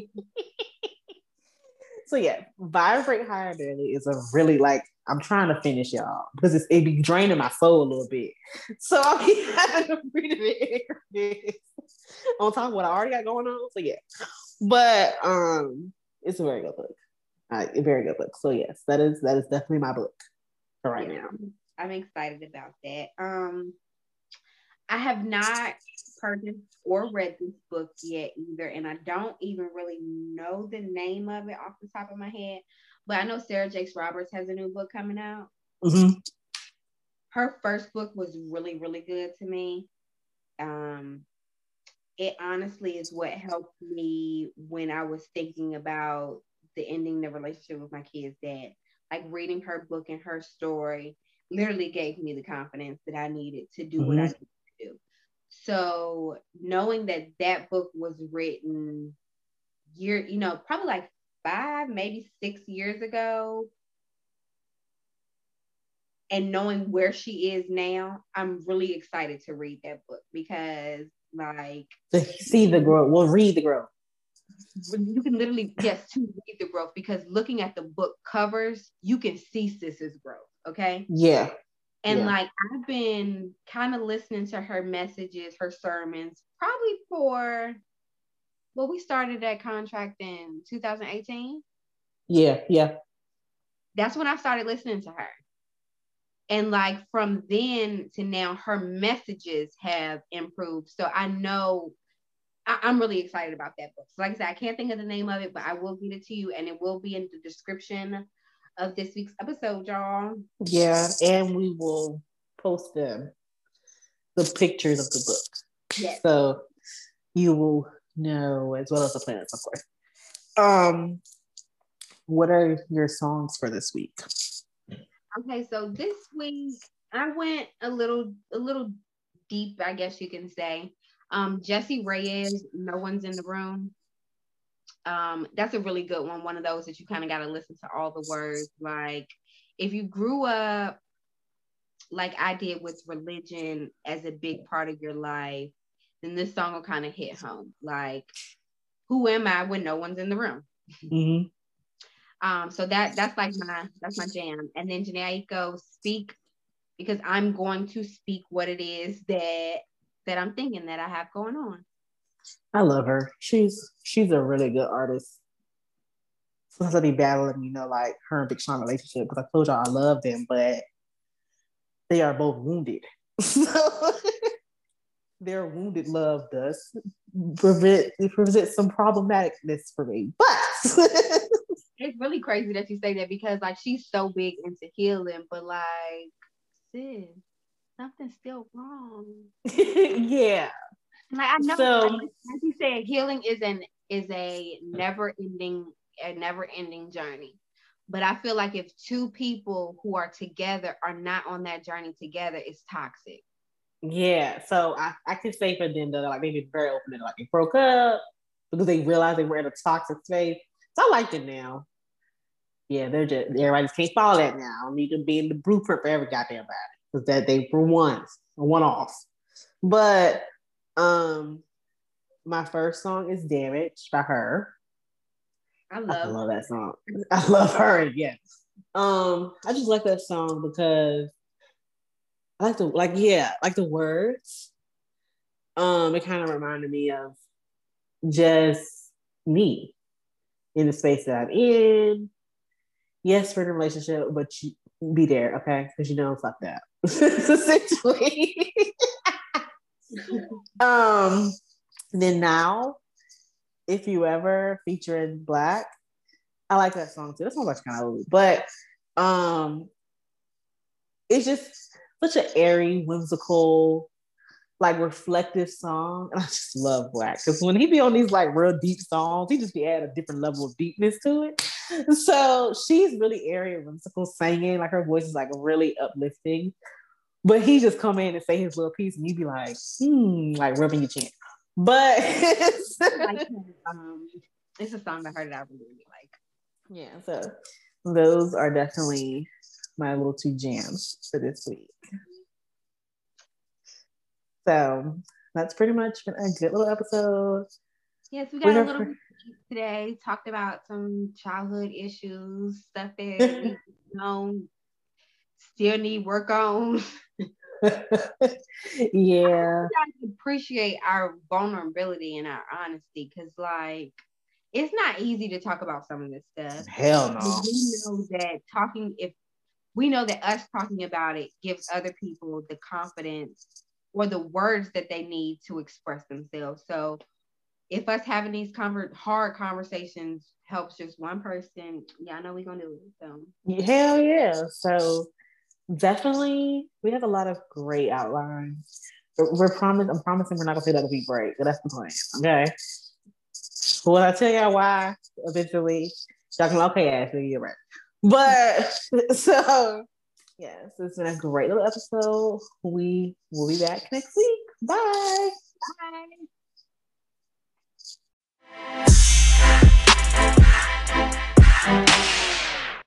S2: So yeah, Vibrate Higher Daily is a really like, I'm trying to finish y'all because it's, it be draining my soul a little bit. So I'll be having to read it on top of what I already got going on. So yeah, but um, it's a very good book. Uh, a very good book. So yes, that is that is definitely my book for right yeah, now.
S1: I'm excited about that. Um, I have not purchased or read this book yet either, and I don't even really know the name of it off the top of my head, but I know Sarah Jakes Roberts has a new book coming out.
S2: Mm-hmm.
S1: Her first book was really, really good to me. Um, it honestly is what helped me when I was thinking about the ending the relationship with my kid's dad. Like reading her book and her story literally gave me the confidence that I needed to do mm-hmm. what I needed to do. So knowing that that book was written year, you know, probably like five, maybe six years ago, and knowing where she is now, I'm really excited to read that book because like
S2: to see the growth. We'll read the growth.
S1: You can literally, yes, to read the growth because looking at the book covers, you can see Sis's growth. Okay.
S2: Yeah.
S1: And
S2: yeah.
S1: like I've been kind of listening to her messages, her sermons, probably for, well, we started that contract in two thousand eighteen.
S2: Yeah, yeah.
S1: That's when I started listening to her. And like from then to now, her messages have improved. So I know I, I'm really excited about that book. So like I said, I can't think of the name of it, but I will get it to you, and it will be in the description of this week's episode, y'all.
S2: Yeah, and we will post them, the pictures of the book.
S1: Yes.
S2: So you will know, as well as the planets, of course. Um, what are your songs for this week?
S1: Okay, so this week I went a little a little deep, I guess you can say. Um, Jessie Reyez, No One's in the Room. Um, that's a really good one. One of those that you kind of got to listen to all the words. Like, if you grew up like I did with religion as a big part of your life, then this song will kind of hit home. Like, who am I when no one's in the room?
S2: Mm-hmm.
S1: Um, so that that's like my that's my jam. And then Jhené Aiko, Speak, because I'm going to speak what it is that that I'm thinking that I have going on.
S2: I love her. She's she's a really good artist. Sometimes I be battling, you know, like her and Big Sean relationship, because I told y'all I love them, but they are both wounded. So their wounded love does prevent present some problematicness for me. But
S1: it's really crazy that you say that, because like she's so big into healing, but like, sis, something's still wrong.
S2: Yeah.
S1: Like I know,
S2: so,
S1: like, as you said, healing is an is a never ending a never ending journey. But I feel like if two people who are together are not on that journey together, it's toxic.
S2: Yeah. So I, I can say for them that like they've been very open and like they broke up because they realized they were in a toxic space. So I like them now. Yeah, they're just everybody just can't follow that now. I don't need to be in the blueprint for every goddamn body. Because that they were ones, one off. But um my first song is Damage by her.
S1: I love,
S2: I love that song. I love her, yes. Um, I just like that song because I like the like, yeah, like the words. Um, it kind of reminded me of just me in the space that I'm in. Yes, for the relationship, but you be there, okay? Because you know, fuck that. Essentially. um, then Now, If You Ever, featuring Black. I like that song too. That song's like kind of old, but um, it's just such an airy, whimsical, like reflective song. And I just love Black because when he be on these like real deep songs, he just be adding a different level of deepness to it. So she's really airy and whimsical singing. Like her voice is like really uplifting. But he just come in and say his little piece, and you be like, hmm, like rubbing your chin. But
S1: like, um, it's a song I heard that I really, really like.
S2: Yeah, so those are definitely my little two jams for this week. So that's pretty much been a good little episode.
S1: Yes, we got we a little for- today. Talked about some childhood issues, stuff that we know still need work on.
S2: Yeah,
S1: I appreciate our vulnerability and our honesty, because like it's not easy to talk about some of this stuff.
S2: Hell no.
S1: We know that talking, if we know that us talking about it gives other people the confidence or the words that they need to express themselves. So if us having these conver- hard conversations helps just one person, yeah, I know we're gonna do it. So
S2: hell yeah. So definitely, we have a lot of great outlines. We're promise. I'm promising we're not gonna say that'll be great, but that's the plan. Okay. Well, I'll tell y'all why eventually. Y'all can okay, Ashley, you're right. But so yes, it's been a great little episode. We will be back next week. Bye.